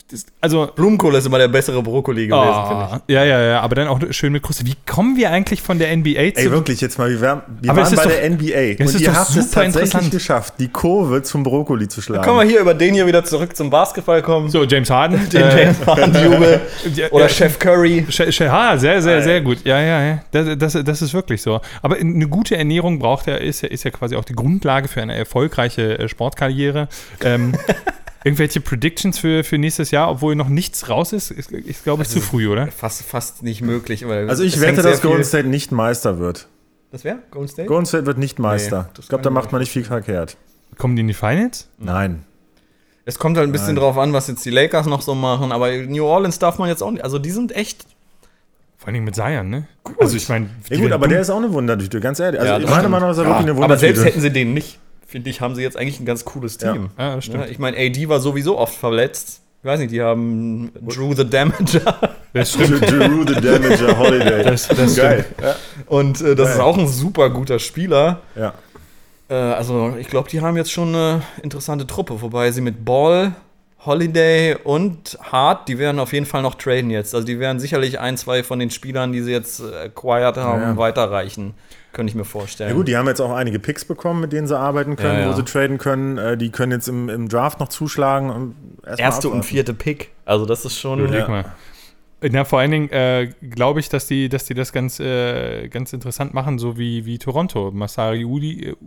das, also Blumenkohl ist immer der bessere Brokkoli gewesen, oh, finde ich. ja, ja, ja, aber dann auch schön mit Kruste. Wie kommen wir eigentlich von der N B A zu? Ey, wirklich, jetzt mal, wir, waren- wir Aber es waren ist bei doch- der N B A es und ist ihr doch habt es super tatsächlich interessant. geschafft, die Kurve zum Brokkoli zu schlagen. Können wir hier über den hier wieder zurück zum Basketball kommen? So, James Harden. Den äh, James Harden-Jubel. ja, Oder ja. Chef Curry. Sch- Sch- Ha, sehr, sehr, sehr gut. Ja, ja, ja. Das, das, das ist wirklich so. Aber eine gute Ernährung braucht er, ist ja, ist ja quasi auch die Grundlage für eine erfolgreiche äh, Sportkarriere. Ähm, irgendwelche Predictions für, für nächstes Jahr, obwohl noch nichts raus ist, ist, ist glaube ich, zu früh, oder? Fast, fast nicht möglich. Weil Also ich es wette, hängt sehr dass Golden viel- State nicht Meister wird. Das wäre Golden State? Golden State wird nicht Meister. Nee, das ich glaube, da kann ich macht man nicht viel verkehrt. Kommen die in die Finals? Nein. Es kommt halt ein bisschen Nein. drauf an, was jetzt die Lakers noch so machen, aber New Orleans darf man jetzt auch nicht. Also die sind echt. Vor allem mit Zion, ne? Also ich meine, Ja gut, aber der ist auch eine Wundertüte, ganz ehrlich. Also Ja, das meiner stimmt. Meinung nach ist er wirklich eine Aber Wundertüte. selbst hätten sie den nicht, finde ich, haben sie jetzt eigentlich ein ganz cooles Team. Ja, das stimmt. Ja, ich meine, A D war sowieso oft verletzt. Ich weiß nicht, die haben Drew the Damager. Das stimmt. Drew the Damager Holiday. Das, das Geil. Ja. Und äh, das Geil. ist auch ein super guter Spieler. ja. Äh, also ich glaube, die haben jetzt schon eine interessante Truppe, wobei sie mit Ball, Holiday und Hart, die werden auf jeden Fall noch traden jetzt. Also die werden sicherlich ein, zwei von den Spielern, die sie jetzt äh, acquired haben, Ja, ja. weiterreichen. Könnte ich mir vorstellen. Ja gut, die haben jetzt auch einige Picks bekommen, mit denen sie arbeiten können, Ja, ja. wo sie traden können. Äh, Die können jetzt im, im Draft noch zuschlagen. Und erst mal Erste und abwarten. vierte Pick. Also das ist schon. Überleg Ja. mal. Ja, vor allen Dingen äh, glaube ich, dass die, dass die das ganz, äh, ganz interessant machen, so wie, wie Toronto. Masai Uri, äh,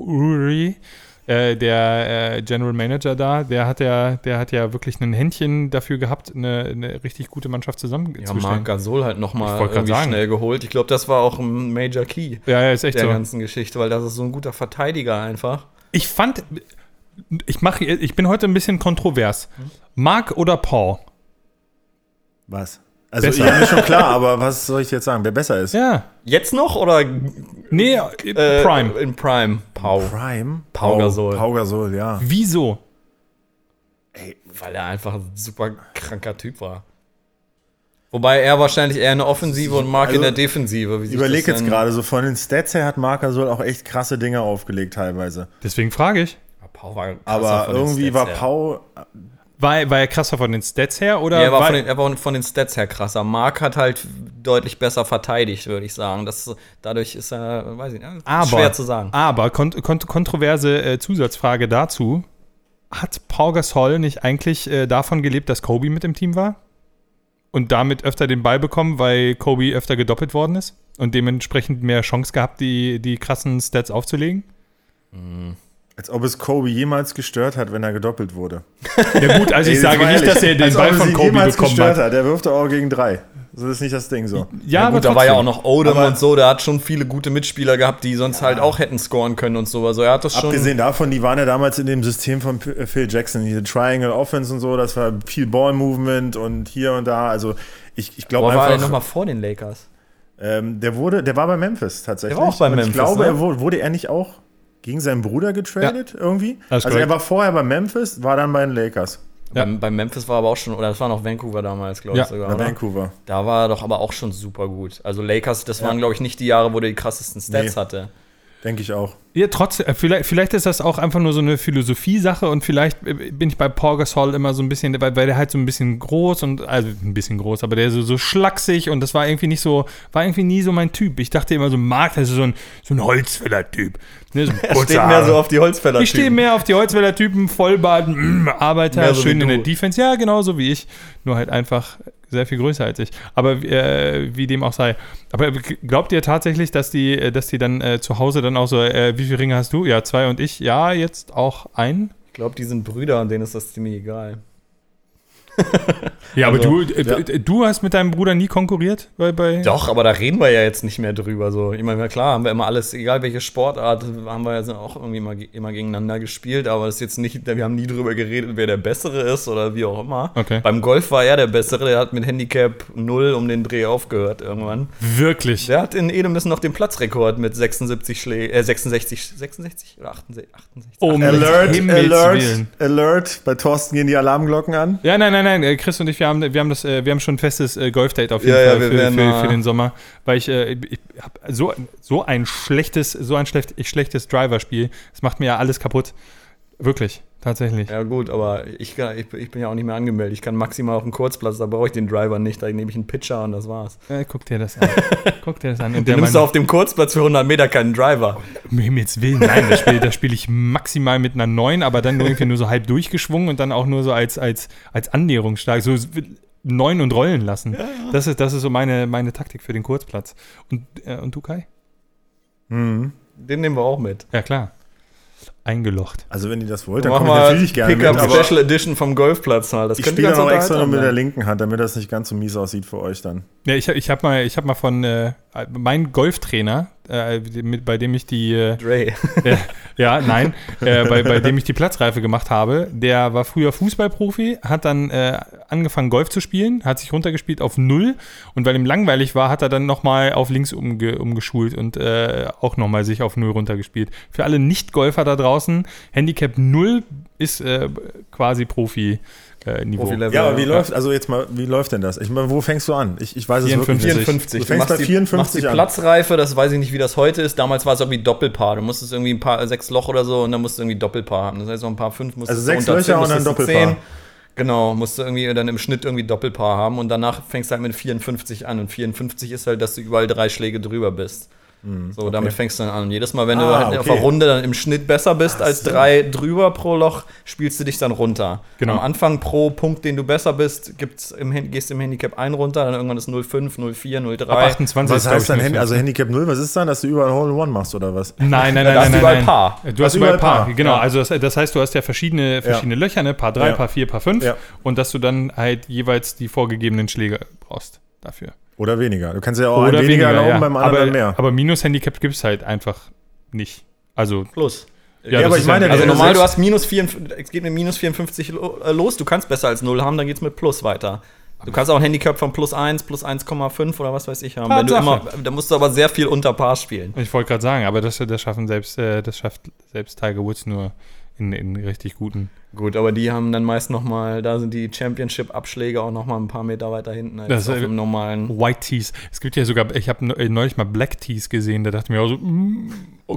Uri äh, der äh, General Manager da, der hat ja, der hat ja wirklich ein Händchen dafür gehabt, eine, eine richtig gute Mannschaft Ja, zusammenzustellen. Marc Gasol halt Ich nochmal wollte grad irgendwie sagen. schnell geholt. Ich glaube, das war auch ein Major Key Ja, ja, ist echt der so. ganzen Geschichte, weil das ist so ein guter Verteidiger einfach. Ich fand, ich mache, ich bin heute ein bisschen kontrovers. Marc oder Paul? Was? Also Besser. ja, mir schon klar, aber was soll ich jetzt sagen, wer besser ist? Ja. Jetzt noch oder Nee, äh, Prime. in Prime? Pau. Prime? Pau Gasol. Pau Gasol, ja. Wieso? Weil er einfach ein super kranker Typ war. Wobei er wahrscheinlich eher eine Offensive und Marc in Also, der Defensive. Wie Ich sich überlege das jetzt dann- gerade, so von den Stats her hat Marc Gasol auch echt krasse Dinge aufgelegt teilweise. Deswegen frage ich. Ja, Pau war krasser Aber von den irgendwie Stats war her. Pau, War, war er krasser von den Stats her? Oder Ja, er war, war, von den, er war von den Stats her krasser. Marc hat halt deutlich besser verteidigt, würde ich sagen. Das, dadurch ist er, weiß ich nicht, aber, schwer zu sagen. Aber, kont kont kontroverse äh, Zusatzfrage dazu. Hat Pau Gasol nicht eigentlich äh, davon gelebt, dass Kobe mit im Team war? Und damit öfter den Ball bekommen, weil Kobe öfter gedoppelt worden ist? Und dementsprechend mehr Chance gehabt, die, die krassen Stats aufzulegen? als ob es Kobe jemals gestört hat, wenn er gedoppelt wurde. Ja gut, also ich Ey, sage jetzt mal nicht, ehrlich, dass er den als Ball ob es von ihn Kobe jemals bekommen gestört hat. hat. Der wirft doch auch gegen drei. So ist nicht das Ding so. Ja, aber gut, da war ja auch trotzdem. noch Odom Aber- und so, der hat schon viele gute Mitspieler gehabt, die sonst halt auch hätten scoren können und so. Also er hat das schon. Abgesehen davon, die waren ja damals in dem System von P- Phil Jackson, diese Triangle Offense und so, das war viel Ball-Movement und hier und da. Also ich, ich glaube Boah, war er einfach, nochmal vor den Lakers? ähm, der wurde, der war bei Memphis tatsächlich. Der war auch bei und Memphis, Ich glaube, ne? er wurde, wurde er nicht auch gegen seinen Bruder getradet irgendwie? Das ist Also er korrekt. war vorher bei Memphis, war dann bei den Lakers. Ja. Beim, bei Memphis war aber auch schon, oder das war noch Vancouver damals, glaube Ja, ich sogar. Bei Oder? Vancouver. Da war er doch aber auch schon super gut. Also Lakers, das waren, glaube ich, nicht die Jahre, wo der die krassesten Stats Nee. hatte. Denke ich auch. Ja, trotzdem, äh, vielleicht, vielleicht ist das auch einfach nur so eine Philosophie-Sache und vielleicht äh, bin ich bei Paul Gasol immer so ein bisschen, weil, weil der halt so ein bisschen groß und, also ein bisschen groß, aber der so, so schlaksig und das war irgendwie nicht so, war irgendwie nie so mein Typ. Ich dachte immer so, Marc, das ist so ein, so ein Holzfäller-Typ. Ne, so ein Er kurze steht mehr Haare. so auf die Holzfäller. Ich stehe mehr auf die Holzfäller-Typen, Vollbart, mm, Arbeiter, Mehr so schön wie in du. der Defense. Ja, genauso wie ich. Nur halt einfach sehr viel größer als ich. Aber äh, wie dem auch sei. Aber glaubt ihr tatsächlich, dass die, äh, dass die dann äh, zu Hause dann auch so, äh, wie viele Ringe hast du? Ja, zwei und ich. Ja, jetzt auch ein. Ich glaube, die sind Brüder und denen ist das ziemlich egal. Ja, aber Also, du, äh, ja. du hast mit deinem Bruder nie konkurriert? Bei, bei Doch, aber da reden wir ja jetzt nicht mehr drüber. So. Ich meine, klar, haben wir immer alles, egal welche Sportart, haben wir ja auch irgendwie immer, immer gegeneinander gespielt, aber es ist jetzt nicht, wir haben nie drüber geredet, wer der Bessere ist oder wie auch immer. Okay. Beim Golf war er der Bessere, der hat mit Handicap null um den Dreh aufgehört irgendwann. Wirklich? Der hat in Edemessen noch den Platzrekord mit sechsundsiebzig Schlägen, äh, sechsundsechzig, sechsundsechzig oder achtundsechzig? achtundsechzig. Um Alert, Himmels Alert, Willen. Alert. Bei Thorsten gehen die Alarmglocken an. Ja, nein, nein, nein. äh, Chris und ich, wir haben, wir haben, das, äh, wir haben schon ein festes äh, Golfdate auf jeden Ja, ja, Fall wir für, werden für, mal- für den Sommer. Weil ich, äh, ich habe so, so ein schlechtes, so ein schlecht, schlechtes Driver-Spiel. Das macht mir ja alles kaputt. Wirklich. tatsächlich. Ja gut, aber ich, kann, ich, ich bin ja auch nicht mehr angemeldet. Ich kann maximal auf den Kurzplatz, da brauche ich den Driver nicht. Da nehme ich einen Pitcher und das war's. Äh, guck dir das an. guck dir das an. Und Du der nimmst Mann- auf dem Kurzplatz für hundert Meter keinen Driver. Um Himmels Willen, nein, da spiele spiel ich maximal mit einer neun, aber dann nur irgendwie nur so halb durchgeschwungen und dann auch nur so als, als, als Annäherungsschlag, so neun und rollen lassen. Ja, ja. Das ist, das ist so meine, meine Taktik für den Kurzplatz. Und, äh, und du, Kai? Mhm. Den nehmen wir auch mit. Ja, klar. Eingelocht. Also wenn ihr das wollt, dann Machen komme ich wir natürlich gerne Pickup mit. aber Special Edition vom Golfplatz mal. Das Ich könnte spiele ganz dann auch extra nur unterhaltsam mit der sein. linken Hand, damit das nicht ganz so mies aussieht für euch dann. Ja, ich, ich habe mal, ich hab mal von äh, mein Golftrainer, äh, mit, bei dem ich die äh, Dre. äh, ja, nein, äh, bei, bei dem ich die Platzreife gemacht habe, der war früher Fußballprofi, hat dann äh, angefangen Golf zu spielen, hat sich runtergespielt auf null und weil ihm langweilig war, hat er dann nochmal auf links umge, umgeschult und äh, auch nochmal sich auf null runtergespielt. Für alle Nicht-Golfer da draußen, Handicap null ist äh, quasi Profi. Äh, Niveau. Profi-Level. Ja, aber wie läuft, also jetzt mal, wie läuft denn das? Ich meine, wo fängst du an? Ich, ich weiß es wirklich nicht. vierundfünfzig. Du fängst bei die, vierundfünfzig machst die an. Platzreife, das weiß ich nicht, wie das heute ist. Damals war es irgendwie Doppelpaar. Du musstest irgendwie ein paar, sechs Loch oder so und dann musst du irgendwie Doppelpaar haben. Das heißt, noch ein paar fünf musst Also du sechs unter Löcher zehn, und dann musstest du Doppelpaar. zehn. Genau, musst du irgendwie dann im Schnitt irgendwie Doppelpaar haben und danach fängst du halt mit vierundfünfzig an. Und vierundfünfzig ist halt, dass du überall drei Schläge drüber bist. So, okay. Damit fängst du dann an. Und jedes Mal, wenn Ah, du halt okay. auf der Runde dann im Schnitt besser bist als so. drei drüber pro Loch, spielst du dich dann runter. Genau. Am Anfang pro Punkt, den du besser bist, gibt's im, Hand- gehst im Handicap ein runter, dann irgendwann ist null Komma fünf, null Komma vier, null Komma Ab drei. achtundzwanzig Was ist, glaub heißt ich, dann, nicht Hand, mehr. also Handicap null, was ist dann, dass du überall Hole-in-One machst oder was? Nein, nein, nein, Da nein, hast du nein, überall nein. Paar. Du hast überall Paar, genau. Ja. Also das, das heißt, du hast ja verschiedene, verschiedene Löcher, ne? Paar drei, Ja. Paar vier, Paar fünf Ja. und dass du dann halt jeweils die vorgegebenen Schläge brauchst dafür. Oder weniger. Du kannst ja auch Oder einen weniger weniger, erlauben, ja. beim anderen aber, dann mehr. aber Minus-Handicap gibt es halt einfach nicht. Also, Plus. ja, aber das ich ist meine, ja, Also Ja, normal, sechs- du hast minus vierundfünfzig, es geht mit minus vierundfünfzig lo- äh, los, du kannst besser als null haben, dann geht's mit Plus weiter. Du kannst auch ein Handicap von plus eins, plus eins Komma fünf oder was weiß ich haben. Wenn du Tatsache. immer, da musst du aber sehr viel unter Paar spielen. ich wollte gerade sagen, aber das, das schaffen selbst, äh, das schafft selbst Tiger Woods nur in, in richtig guten. Gut, aber die haben dann meist noch mal, da sind die Championship-Abschläge auch noch mal ein paar Meter weiter hinten als Das, auf äh, dem normalen. White Tees. Es gibt ja sogar, ich habe neulich mal Black Tees gesehen, da dachte ich mir auch so, mm,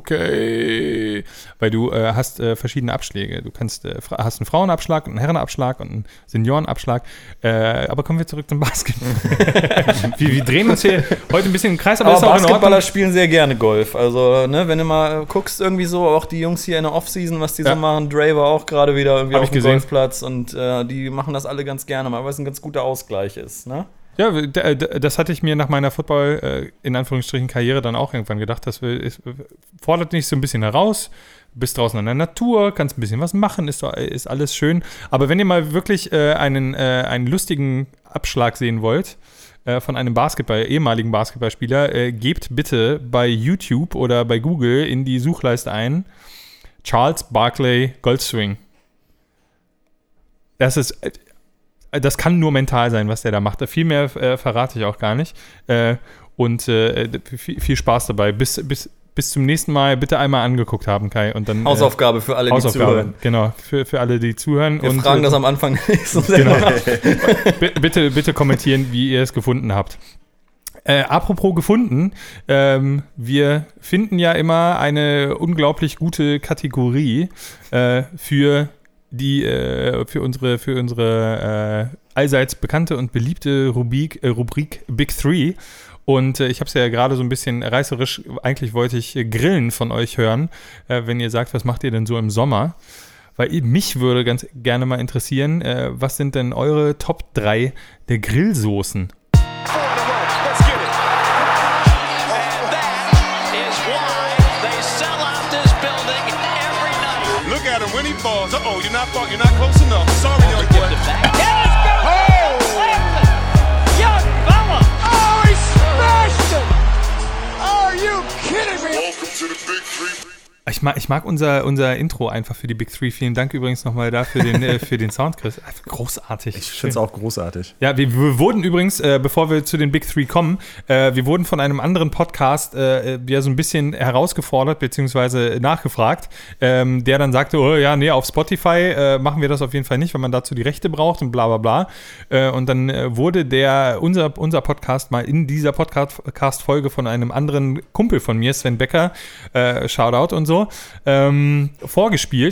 okay. Weil du äh, hast äh, verschiedene Abschläge. Du kannst, äh, fra- hast einen Frauenabschlag und einen Herrenabschlag und einen Seniorenabschlag. Äh, aber kommen wir zurück zum Basketball. wir, wir drehen uns hier heute ein bisschen im Kreis, aber, Aber ist auch in Basketballer Ordnung. spielen sehr gerne Golf. Also, ne, wenn du mal guckst, irgendwie so, auch die Jungs hier in der Offseason, was die Ja. so machen, Dre war auch gerade wieder irgendwie Hab auf ich dem gesehen. Golfplatz und äh, die machen das alle ganz gerne mal, weil es ein ganz guter Ausgleich ist, ne? Ja, d- d- das hatte ich mir nach meiner Football, äh, in Anführungsstrichen, Karriere dann auch irgendwann gedacht. Das will, ist, fordert dich so ein bisschen heraus, bist draußen in der Natur, kannst ein bisschen was machen, ist, doch- ist alles schön. Aber wenn ihr mal wirklich äh, einen, äh, einen lustigen Abschlag sehen wollt, äh, von einem Basketball, ehemaligen Basketballspieler, äh, gebt bitte bei YouTube oder bei Google in die Suchleiste ein Charles Barkley Golfswing. Das ist, äh, das kann nur mental sein, was der da macht. Viel mehr äh, verrate ich auch gar nicht. Äh, und äh, viel, viel Spaß dabei. Bis, bis, bis zum nächsten Mal bitte einmal angeguckt haben, Kai. Und dann, Hausaufgabe für alle, äh, die Hausaufgabe, zuhören. genau. Für, für alle, die zuhören. Wir und, fragen äh, das am Anfang der nächsten Genau. Sendung. B- bitte, bitte kommentieren, wie ihr es gefunden habt. Äh, apropos gefunden, ähm, wir finden ja immer eine unglaublich gute Kategorie äh, für die äh, für unsere für unsere äh, allseits bekannte und beliebte Rubrik, äh, Rubrik Big Three. Und äh, ich habe es ja gerade so ein bisschen reißerisch, eigentlich wollte ich äh, Grillen von euch hören, äh, wenn ihr sagt, was macht ihr denn so im Sommer? Weil ich- mich würde ganz gerne mal interessieren, äh, was sind denn eure Top drei der Grillsoßen? Let's get it. And that is why they sell out this building every night. Look at him when he falls. Uh oh, you're not far, you're not close enough. Sorry, young Give boy. it back. Oh! Young fella! Oh, he smashed it! Are you kidding me? Welcome to the Big Three. Ich mag, ich mag unser, unser Intro einfach für die Big Three. Vielen Dank übrigens nochmal da für den, äh, für den Sound, Chris. Einfach großartig. Ich finde es auch großartig. Ja, wir, wir wurden übrigens, äh, bevor wir zu den Big Three kommen, äh, wir wurden von einem anderen Podcast äh, ja so ein bisschen herausgefordert beziehungsweise nachgefragt, ähm, der dann sagte, oh ja, nee, auf Spotify äh, machen wir das auf jeden Fall nicht, wenn man dazu die Rechte braucht und bla bla bla. Äh, und dann äh, wurde der, unser, unser Podcast mal in dieser Podcast-Folge von einem anderen Kumpel von mir, Sven Becker, äh, Shoutout und so, ähm, vorgespielt.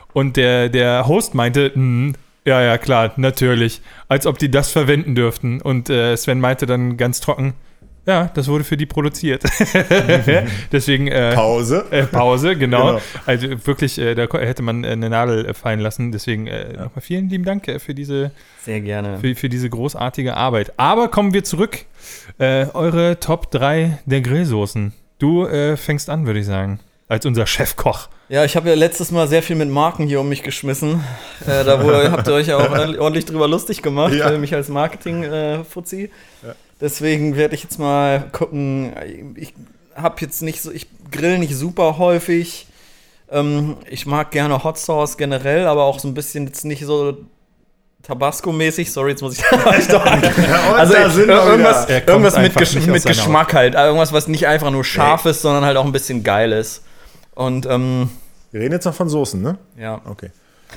Und der, der Host meinte, mm, ja, ja, klar, natürlich. Als ob die das verwenden dürften. Und äh, Sven meinte dann ganz trocken, ja, das wurde für die produziert. Deswegen äh, Pause. Äh, Pause, genau. Genau. Also wirklich, äh, da ko- hätte man äh, eine Nadel äh, fallen lassen. Deswegen äh, Ja. nochmal vielen lieben Dank äh, für diese, Sehr gerne. für, für diese großartige Arbeit. Aber kommen wir zurück. Äh, eure Top drei der Grillsoßen. Du äh, fängst an, würde ich sagen. Als unser Chefkoch. Ja, ich habe ja letztes Mal sehr viel mit Marken hier um mich geschmissen. Äh, da wo, habt ihr euch ja auch ordentlich drüber lustig gemacht, Ja. äh, mich als Marketing-Fuzzi. Ja. Deswegen werde ich jetzt mal gucken. Ich habe jetzt nicht so, ich grill nicht super häufig. Ähm, ich mag gerne Hot Sauce generell, aber auch so ein bisschen jetzt nicht so Tabasco-mäßig. Sorry, jetzt muss ich da doch. Also da sind wir irgendwas, wieder. Er kommt irgendwas mit, einfach Gesch nicht mit aus seiner Geschmack halt. Also irgendwas, was nicht einfach nur scharf ist, sondern halt auch ein bisschen geil ist. Und ähm, Wir reden jetzt noch von Soßen, ne? ja. Okay.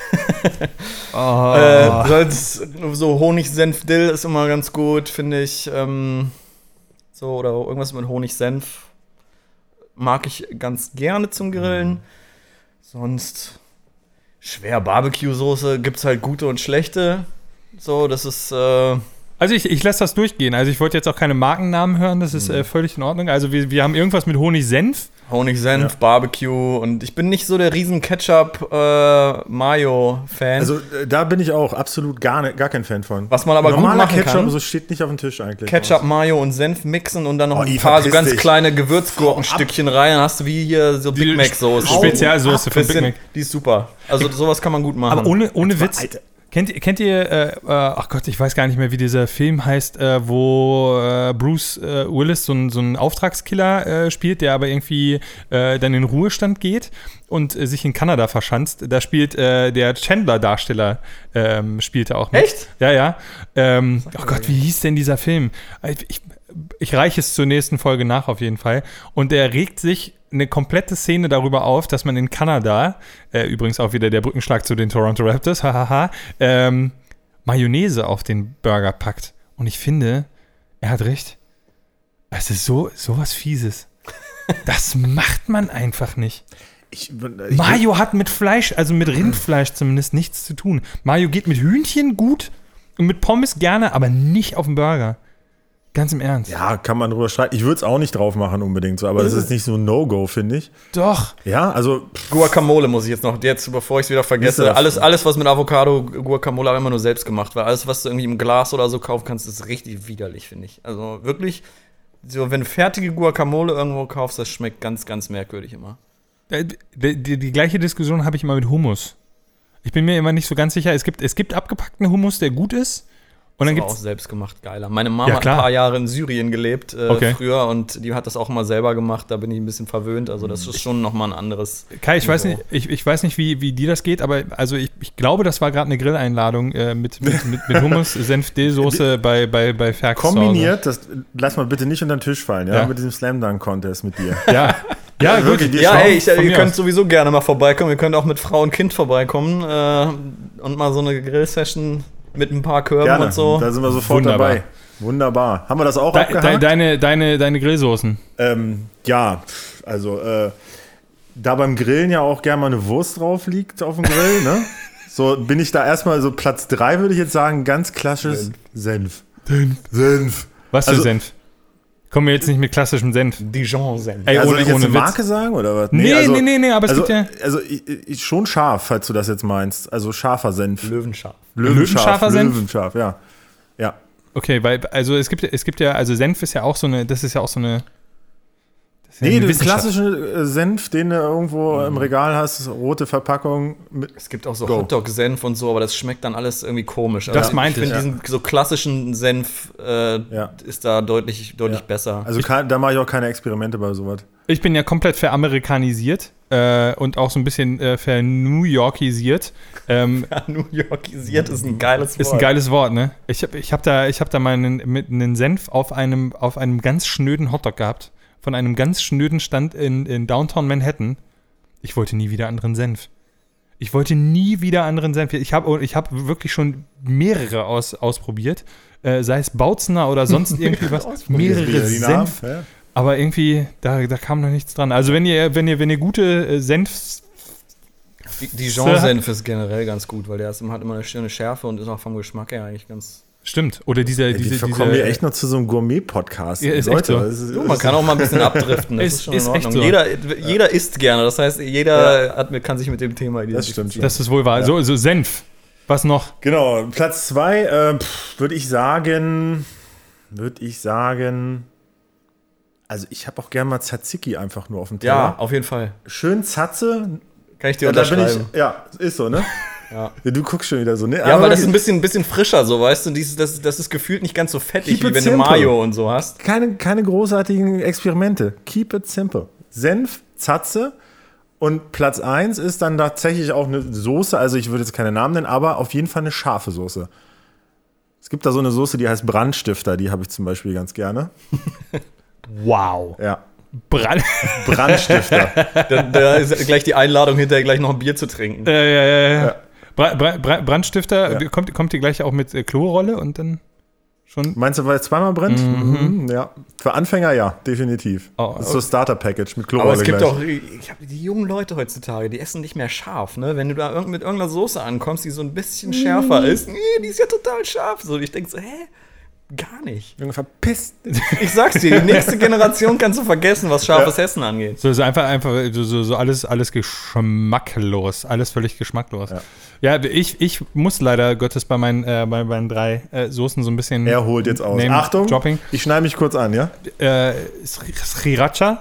Oh. Äh, sonst so Honig-Senf-Dill ist immer ganz gut, finde ich. Ähm, so, oder irgendwas mit Honig-Senf mag ich ganz gerne zum Grillen. Sonst schwer Barbecue-Soße, gibt's halt gute und schlechte. So, das ist äh, Also ich, ich lasse das durchgehen. Also ich wollte jetzt auch keine Markennamen hören, das ist äh, völlig in Ordnung. Also wir, wir haben irgendwas mit Honig-Senf. Honig-Senf, Barbecue und ich bin nicht so der riesen Ketchup-Mayo-Fan. Also äh, da bin ich auch absolut gar, ne, gar kein Fan von. Was man aber gut Normaler machen Ketchup kann. so steht nicht auf dem Tisch eigentlich. Ketchup, Mayo und Senf mixen und dann noch Oh, ein I, paar so verpiss ganz dich. kleine Gewürzgurkenstückchen rein. Dann hast du wie hier so Big Mac-Soße. Spezialsoße von Big Bisschen- Mac. Die ist super. Also sowas kann man gut machen. Aber ohne, ohne Witz. Alter. Kennt, ihr- kennt ihr, äh, äh, ach Gott, ich weiß gar nicht mehr, wie dieser Film heißt, äh, wo äh, Bruce äh, Willis so, ein- so einen Auftragskiller äh, spielt, der aber irgendwie äh, dann in den Ruhestand geht und äh, sich in Kanada verschanzt. Da spielt äh, der Chandler-Darsteller, ähm, spielte auch mit. Echt? Ja, ja. Ähm, oh Gott, wie hieß denn dieser Film? Ich, ich reiche es zur nächsten Folge nach auf jeden Fall. Und der regt sich eine komplette Szene darüber auf, dass man in Kanada, äh, übrigens auch wieder der Brückenschlag zu den Toronto Raptors, hahaha, ähm, Mayonnaise auf den Burger packt. Und ich finde, er hat recht. Es ist so, so was Fieses. Das macht man einfach nicht. Ich, ich, Mayo hat mit Fleisch, also mit Rindfleisch zumindest, nichts zu tun. Mayo geht mit Hühnchen gut und mit Pommes gerne, aber nicht auf den Burger. Ganz im Ernst. Ja, kann man drüber streiten. Ich würde es auch nicht drauf machen unbedingt so, aber das ist nicht so ein No-Go, finde ich. Doch. Ja, also pff, Guacamole muss ich jetzt noch, jetzt, bevor ich es wieder Ist vergesse. das- Alles, alles, was mit Avocado, Guacamole habe ich immer nur selbst gemacht, weil alles, was du irgendwie im Glas oder so kaufen kannst, ist richtig widerlich, finde ich. Also wirklich, so, wenn du fertige Guacamole irgendwo kaufst, das schmeckt ganz, ganz merkwürdig immer. Äh, Die, die, die gleiche Diskussion habe ich immer mit Hummus. Ich bin mir immer nicht so ganz sicher. Es gibt, es gibt abgepackten Hummus, der gut ist. Und dann Das war gibt auch es. selbst gemacht geiler. Meine Mama Ja, hat klar. ein paar Jahre in Syrien gelebt äh, Okay. früher und die hat das auch immer selber gemacht. Da bin ich ein bisschen verwöhnt. Also das ist schon nochmal ein anderes. Kai, ich weiß Niveau. nicht, ich, ich weiß nicht, wie, wie dir das geht, aber also ich, ich glaube, das war gerade eine Grilleinladung äh, mit, mit, mit, mit Hummus, Senf-Dill-Soße bei, bei, bei Ferx zu Hause. kombiniert, das lass mal bitte nicht unter den Tisch fallen, ja, Ja. mit diesem Slam-Dunk-Contest mit dir. Ja, ja, gut. wirklich, die Ja, Schau- ey, ich, von ihr mir könnt aus. sowieso gerne mal vorbeikommen. Ihr könnt auch mit Frau und Kind vorbeikommen äh, und mal so eine Grillsession mit ein paar Körben Gerne, und so. da sind wir sofort Wunderbar. dabei. Wunderbar. Haben wir das auch De, de, abgehakt? deine, deine, deine Grillsoßen. Ähm, ja, pff, also äh, da beim Grillen ja auch gerne mal eine Wurst drauf liegt auf dem Grill, ne? So bin ich da erstmal so Platz drei, würde ich jetzt sagen, ganz klassisches Senf. Senf. Senf. Was für Also- Senf? Kommen wir jetzt nicht mit klassischem Senf. Dijon-Senf. Ey, Also ohne, soll ich jetzt ohne eine Witz. Marke sagen oder was? Nee, nee, nee, nee, aber es also, gibt ja- Also ich, ich, schon scharf, falls du das jetzt meinst. Also scharfer Senf. Löwenscharf. Löwenscharfer Senf? Löwenscharf, ja. Ja. Okay, weil, also es gibt, es gibt ja, also Senf ist ja auch so eine, das ist ja auch so eine. Das ist ja Nee, eine den Wissenschaft. klassischen äh, Senf, den du irgendwo im Regal hast, rote Verpackung. Mit, Es gibt auch so Go. Hotdog-Senf und so, aber das schmeckt dann alles irgendwie komisch. Das Also meinte ich. ich, finde diesen so klassischen Senf äh, Ja. ist da deutlich, deutlich Ja. besser. also kein, da mache ich auch keine Experimente bei sowas. Ich bin ja komplett veramerikanisiert äh, und auch so ein bisschen äh, ver-New Yorkisiert. Ähm, New Yorkisiert ist ein geiles Wort. Ist ein geiles Wort, ne? Ich habe ich hab da, ich hab da mal einen, mit einen Senf auf einem, auf einem ganz schnöden Hotdog gehabt. Von einem ganz schnöden Stand in, in Downtown Manhattan. Ich wollte nie wieder anderen Senf. Ich wollte nie wieder anderen Senf. Ich habe ich hab wirklich schon mehrere aus, ausprobiert. Äh, sei es Bautzener oder sonst irgendwie was. mehrere Die Namen, Senf. ja. Aber irgendwie, da, da kam noch nichts dran. Also wenn ihr, wenn ihr, wenn ihr gute äh, Senf Dijon-Senf ist generell ganz gut, weil der ist, hat immer eine schöne Schärfe und ist auch vom Geschmack her eigentlich ganz. Stimmt. Oder diese. Ey, diese, die diese kommen hier echt noch zu so einem Gourmet-Podcast. Ja, ist echt so. das ist, Du, man kann auch mal ein bisschen abdriften, das Ist- ist, schon ist in echt Ordnung. so. Jeder, jeder isst gerne, das heißt, jeder hat, kann sich mit dem Thema identifizieren. stimmt. Das ist wohl wahr. So, so Senf. Was noch? Genau, Platz zwei äh, würde ich sagen, würde ich sagen, also ich habe auch gerne mal Tzatziki einfach nur auf dem Teller. Ja, auf jeden Fall. Schön Zatze. Kann ich dir Ja, da bin unterschreiben. ich, ja, ist so, ne? Ja. Ja, du guckst schon wieder so, ne? Ja, weil das ist ein bisschen, ein bisschen frischer, so, weißt du? Dieses, das, das ist gefühlt nicht ganz so fettig, Keep wie it wenn simple. du Mayo und so hast. keine, keine großartigen Experimente. Keep it simple. Senf, Zatze. Und Platz eins ist dann tatsächlich auch eine Soße, also ich würde jetzt keine Namen nennen, aber auf jeden Fall eine scharfe Soße. Es gibt da so eine Soße, die heißt Brandstifter, die habe ich zum Beispiel ganz gerne. Wow. Ja, Brand. Brandstifter. Da, da ist gleich die Einladung hinterher, gleich noch ein Bier zu trinken. Äh, ja, ja, ja. Bra Bra Bra Brandstifter, Ja. kommt, kommt ihr gleich auch mit äh, Klorolle und dann schon. Meinst du, weil es zweimal brennt? Mhm. Ja. Für Anfänger ja, definitiv. Oh, das ist so Starter-Package mit Klorolle Aber es gibt gleich. auch, ich hab, die jungen Leute heutzutage, die essen nicht mehr scharf, ne? Wenn du da irgend, mit irgendeiner Soße ankommst, die so ein bisschen schärfer ist, nee, die ist ja total scharf. So, ich denk so, hä? Gar nicht. Junge, verpisst. Ich sag's dir, die nächste Generation kannst du vergessen, was scharfes Essen angeht. So, so einfach, einfach so, so, so alles, alles geschmacklos. Alles völlig geschmacklos. Ja, ja ich, ich muss leider Gottes bei meinen, äh, bei meinen drei äh, Soßen so ein bisschen. Er holt jetzt aus. Name Achtung, Dropping. ich schneide mich kurz an, ja? Äh, Sri- Sriracha.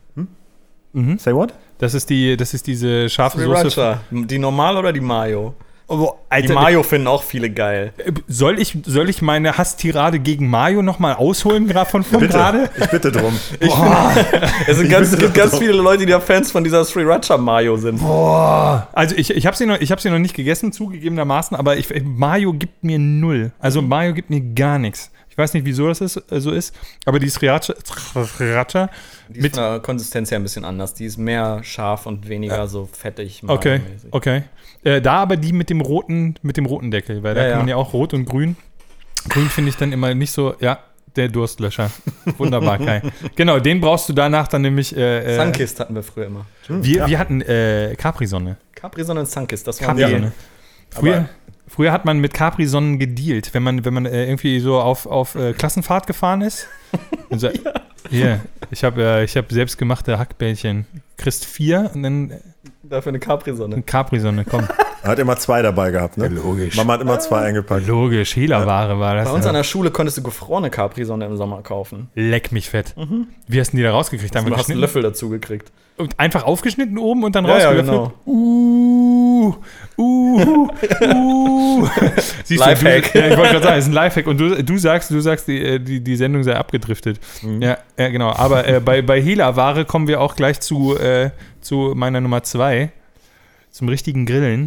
Say what? Das ist, die, das ist diese scharfe Soße. Sriracha. Die normal oder die Mayo? Oh, Die Alter, Mayo finden auch viele geil. soll ich, soll ich meine Hasstirade gegen Mayo nochmal ausholen, gerade von, von Bitte, gerade? ich bitte drum. Es sind ganz, es gibt ganz viele Leute, die da Fans von dieser Sriracha Mayo sind. Also ich, ich habe sie, noch- ich hab sie noch nicht gegessen, zugegebenermaßen, aber ich, Mayo gibt mir null. Also Mayo gibt mir gar nichts. Ich weiß nicht, wieso das ist, äh, so ist, aber die Sriracha, Sriracha Die ist mit... von der Konsistenz her ein bisschen anders. Die ist mehr scharf und weniger so fettig. Okay, Mayo-mäßig. okay. Äh, da aber die mit dem roten, mit dem roten Deckel, weil da Ja, kann man ja. ja auch rot und grün. Grün finde ich dann immer nicht so, ja, der Durstlöscher. Wunderbar, Kai. Genau, den brauchst du danach dann nämlich... Äh, äh, Sunkist hatten wir früher immer. wir, wir hatten äh, Capri-Sonne. Capri-Sonne und Sunkist, das waren Capri-Sonne. die. Früher, früher hat man mit Capri-Sonnen gedealt, wenn man, wenn man äh, irgendwie so auf, auf äh, Klassenfahrt gefahren ist. Und so, hier, ich habe äh, ich hab selbstgemachte Hackbällchen. Kriegst vier und dann äh, Dafür eine Capri-Sonne. Capri-Sonne, komm. Er hat immer zwei dabei gehabt, ne? logisch. Mama hat immer zwei eingepackt. Logisch, Hehlerware war das. Bei uns ja. an der Schule konntest du gefrorene Capri-Sonne im Sommer kaufen. Leck mich fett. Wie hast du die da rausgekriegt? Du Einfach hast einen geschnitten? Löffel dazu gekriegt. Und einfach aufgeschnitten oben und dann Ja, ja, rausgelöffelt? genau. Uh, uh, uh. Siehst du, Lifehack. Du, ja, ich wollte gerade sagen, es ist ein Lifehack. Und du, du sagst, du sagst, die, äh, die, die Sendung sei abgedriftet. Ja, ja, genau. Aber äh, bei, bei Hela-Ware kommen wir auch gleich zu, äh, zu meiner Nummer zwei. Zum richtigen Grillen.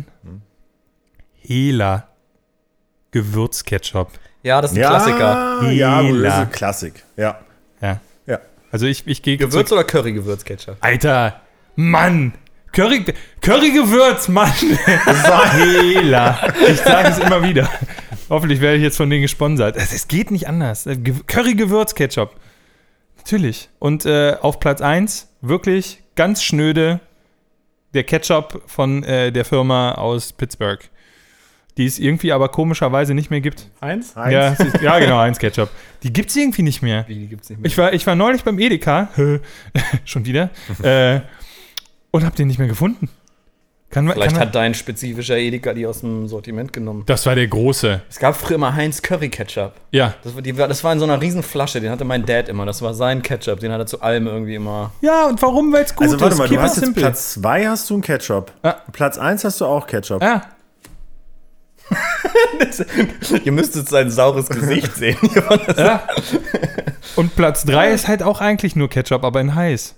Hela. Gewürzketchup. Ja, das ist ein Ja, Klassiker. ja, gut, das ist Hela. ein Klassik. Ja, Ja. ja. Also ich, ich gehe Gewürz oder Curry-Gewürzketchup? Alter, Mann! Curry, Currygewürz, Mann! Hela. Ich sage es immer wieder. Hoffentlich werde ich jetzt von denen gesponsert. Es, es geht nicht anders. Currygewürz-Ketchup. Natürlich. Und äh, auf Platz eins, wirklich ganz schnöde, der Ketchup von äh, der Firma aus Pittsburgh. Die es irgendwie aber komischerweise nicht mehr gibt. Eins? Eins. Ja, es ist, ja, genau, eins Ketchup. Die gibt es irgendwie nicht mehr. Wie, die gibt's nicht mehr. Ich war, ich war neulich beim Edeka, schon wieder, äh, und hab den nicht mehr gefunden. Kann, man- Vielleicht kann man, hat dein spezifischer Edeka die aus dem Sortiment genommen. das war der große. Es gab früher immer Heinz Curry Ketchup. Ja. Das war, die, war- das war in so einer riesen Flasche, den hatte mein Dad immer. Das war sein Ketchup, den hat er zu allem irgendwie immer. Ja, und warum? Weil es gut Also warte ist. mal, Keep du it hast jetzt simple. Platz zwei hast du einen Ketchup. Ja. Platz eins hast du auch Ketchup. Ja. Ihr müsstet sein saures Gesicht sehen. ja. Und Platz drei ist halt auch eigentlich nur Ketchup, aber in heiß.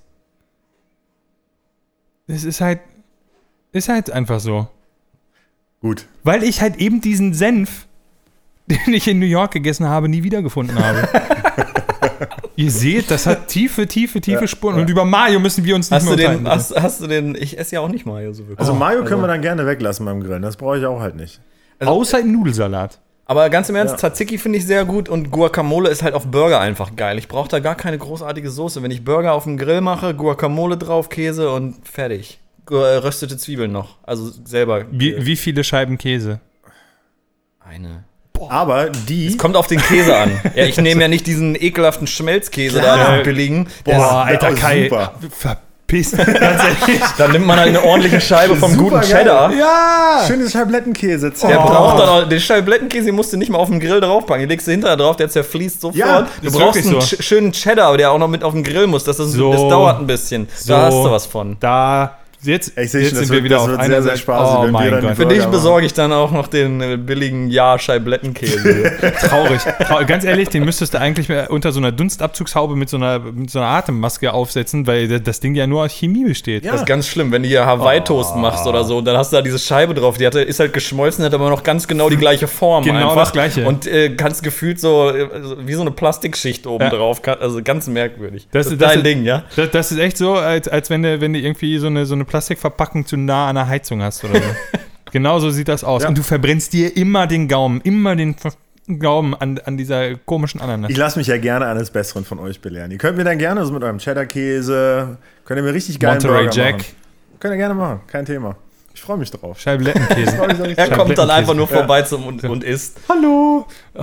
Es ist halt, ist halt einfach so. Gut. Weil ich halt eben diesen Senf, den ich in New York gegessen habe, nie wiedergefunden habe. Ihr seht, das hat tiefe, tiefe, tiefe Spuren. Und über Mayo müssen wir uns nicht Hast mehr du unterhalten. den, hast, hast du den, ich esse ja auch nicht Mayo so wirklich. Also Mayo können wir dann gerne weglassen beim Grillen. Das brauche ich auch halt nicht. Also- Außer im Nudelsalat. Aber ganz im Ernst, Ja. Tzatziki finde ich sehr gut und Guacamole ist halt auf Burger einfach geil. Ich brauche da gar keine großartige Soße. Wenn ich Burger auf dem Grill mache, Guacamole drauf, Käse und fertig. geröstete Zwiebeln noch. Also selber. Wie, wie viele Scheiben Käse? Eine. Aber die. Es kommt auf den Käse an. Ja, ich nehme ja nicht diesen ekelhaften Schmelzkäse Klar. da, den billigen. Boah, ist Alter, auch Kai. super. Verpiss. Ganz ehrlich. Dann nimmt man halt eine ordentliche Scheibe vom Super guten geil. Cheddar. Ja! Schönes Scheiblettenkäse. Der braucht dann auch, den Scheiblettenkäse den musst du nicht mal auf dem Grill draufpacken. Den legst du hinterher drauf, der zerfließt sofort. Ja, du ist brauchst einen wirklich so. sch- schönen Cheddar, aber der auch noch mit auf dem Grill muss. Das, ist, So. das dauert ein bisschen. So. Da hast du was von. Da. Jetzt, Ich sehe jetzt schon, das sind wir wird, wieder das auf wird einer sehr, sehr Seite. spaßig, Oh wenn wir mein dann Gott. die Für dich Burger besorge ich dann auch noch den äh, billigen Ja-Scheiblettenkäse. Traurig. Traurig. Ganz ehrlich, den müsstest du eigentlich unter so einer Dunstabzugshaube mit so einer, mit so einer Atemmaske aufsetzen, weil das Ding ja nur aus Chemie besteht. Das ist ganz schlimm, wenn du hier Hawaii-Toast machst oder so, dann hast du da diese Scheibe drauf, die hatte, ist halt geschmolzen, hat aber noch ganz genau die gleiche Form. Genau einfach. das Gleiche. Und äh, ganz gefühlt so äh, wie so eine Plastikschicht oben Ja. drauf, also ganz merkwürdig. Das, Das, das, ist dein ist, Ding, ja? Das, das ist echt so, als, als wenn du, wenn du irgendwie so eine, so eine Plastikverpackung zu nah an der Heizung hast oder so. Genau so sieht das aus. Ja. Und du verbrennst dir immer den Gaumen, immer den ver- Gaumen an, an dieser komischen Ananas. Ich lasse mich ja gerne eines Besseren von euch belehren. Ihr könnt mir dann gerne so mit eurem Cheddar-Käse, könnt ihr mir richtig geilen Monterey Burger Jack. machen. Könnt ihr gerne machen, kein Thema. Ich freue mich drauf. Scheiblettenkäse. Er kommt dann einfach nur Ja. vorbei zum und, und isst. Hallo. Oh.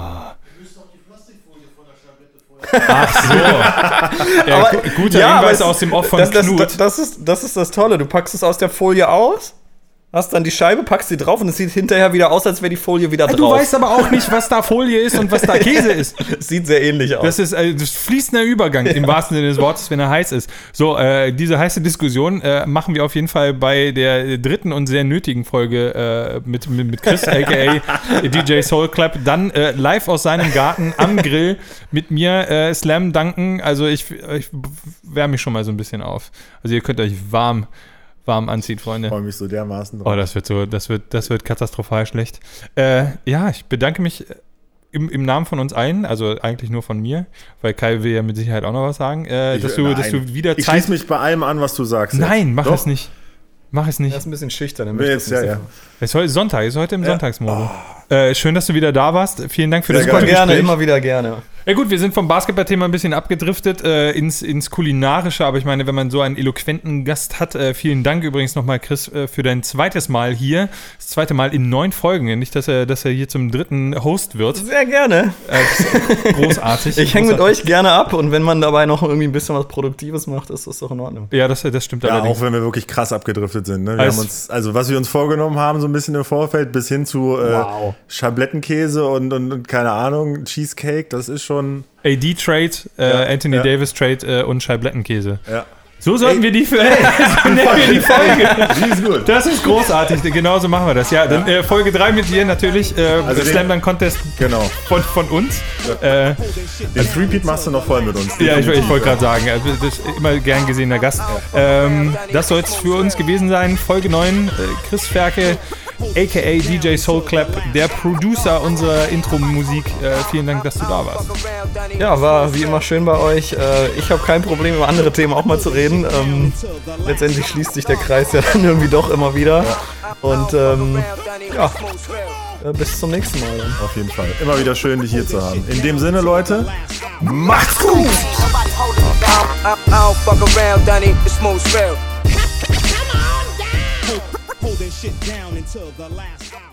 Ach so. Ja, Aber- gu- guter ja, aber Hinweis es- aus dem Off von das, das, Knut. das, das, ist, das ist das Tolle. Du packst es aus der Folie aus, hast dann die Scheibe, packst sie drauf und es sieht hinterher wieder aus, als wäre die Folie wieder du drauf. weißt aber auch nicht, was da Folie ist und was da Käse ist. Es sieht sehr ähnlich aus. Das ist äh, das fließender Übergang im wahrsten Sinne des Wortes, wenn er heiß ist. So, äh, diese heiße Diskussion äh, machen wir auf jeden Fall bei der dritten und sehr nötigen Folge äh, mit, mit, mit Chris, aka D J Soul Clap, dann äh, live aus seinem Garten am Grill mit mir äh, Slam danken. Also ich, ich wärme mich schon mal so ein bisschen auf. Also ihr könnt euch warm warm anziehen, Freunde. Ich freue mich so dermaßen drauf. Oh, das wird so, das wird, das wird katastrophal schlecht. Äh, ja, ich bedanke mich im, im Namen von uns allen, also eigentlich nur von mir, weil Kai will ja mit Sicherheit auch noch was sagen, äh, Ich- dass, du, nein. dass du wieder Ich Zeit... schließe mich bei allem an, was du sagst. Nein, jetzt. mach Doch. es nicht. Mach es nicht. Er ist ein bisschen schüchtern. er Will möchte Jetzt, das ja, nicht ja. so. Es ist heute Sonntag, es ist heute im Ja. Sonntagsmodus. Äh, schön, dass du wieder da warst. Vielen Dank für Sehr das gerne. gute Gerne, Gespräch. immer wieder gerne. Ja gut, wir sind vom Basketballthema ein bisschen abgedriftet äh, ins, ins Kulinarische, aber ich meine, wenn man so einen eloquenten Gast hat, äh, vielen Dank übrigens nochmal, Chris, äh, für dein zweites Mal hier. Das zweite Mal in neun Folgen. Nicht, dass er, dass er hier zum dritten Host wird. Sehr gerne. Äh, das ist großartig. Ich hänge mit Großartig. euch gerne ab und wenn man dabei noch irgendwie ein bisschen was Produktives macht, ist das doch in Ordnung. Ja, das, das stimmt Ja, allerdings. auch wenn wir wirklich krass abgedriftet sind. Ne? Wir Als- haben uns, also was wir uns vorgenommen haben, so ein bisschen im Vorfeld, bis hin zu äh, Wow. Schablettenkäse und, und, und keine Ahnung, Cheesecake, das ist schon. A D-Trade, äh, Ja, Anthony ja. Davis-Trade äh, und Scheiblettenkäse. Ja. So sollten wir die, so nennen wir die Folge. Die ist gut. Das ist großartig, genauso machen wir das. Ja, dann äh, Folge drei mit dir natürlich, äh, Also den- Slam Dunk Contest Genau. von, von uns. Äh, Den Three-Peat machst du noch voll mit uns. ja, ich, ich definitiv. wollte gerade sagen, also, das ist immer gern gesehener Gast. Ähm, das soll es für uns gewesen sein. Folge neun, äh, Chris Ferke, aka D J Soul Clap, der Producer unserer Intro-Musik. Äh, vielen Dank, dass du da warst. Ja, war wie immer schön bei euch. Äh, Ich habe kein Problem, über andere Themen auch mal zu reden. Ähm, letztendlich schließt sich der Kreis ja dann irgendwie doch immer wieder. Und ähm, ja, äh, bis zum nächsten Mal dann. Auf jeden Fall. Immer wieder schön, dich hier zu haben. In dem Sinne, Leute, macht's gut! Nobody holding me down. I, I don't fuck around, Dunny. It's smooth real. Hold that shit down until the last hour.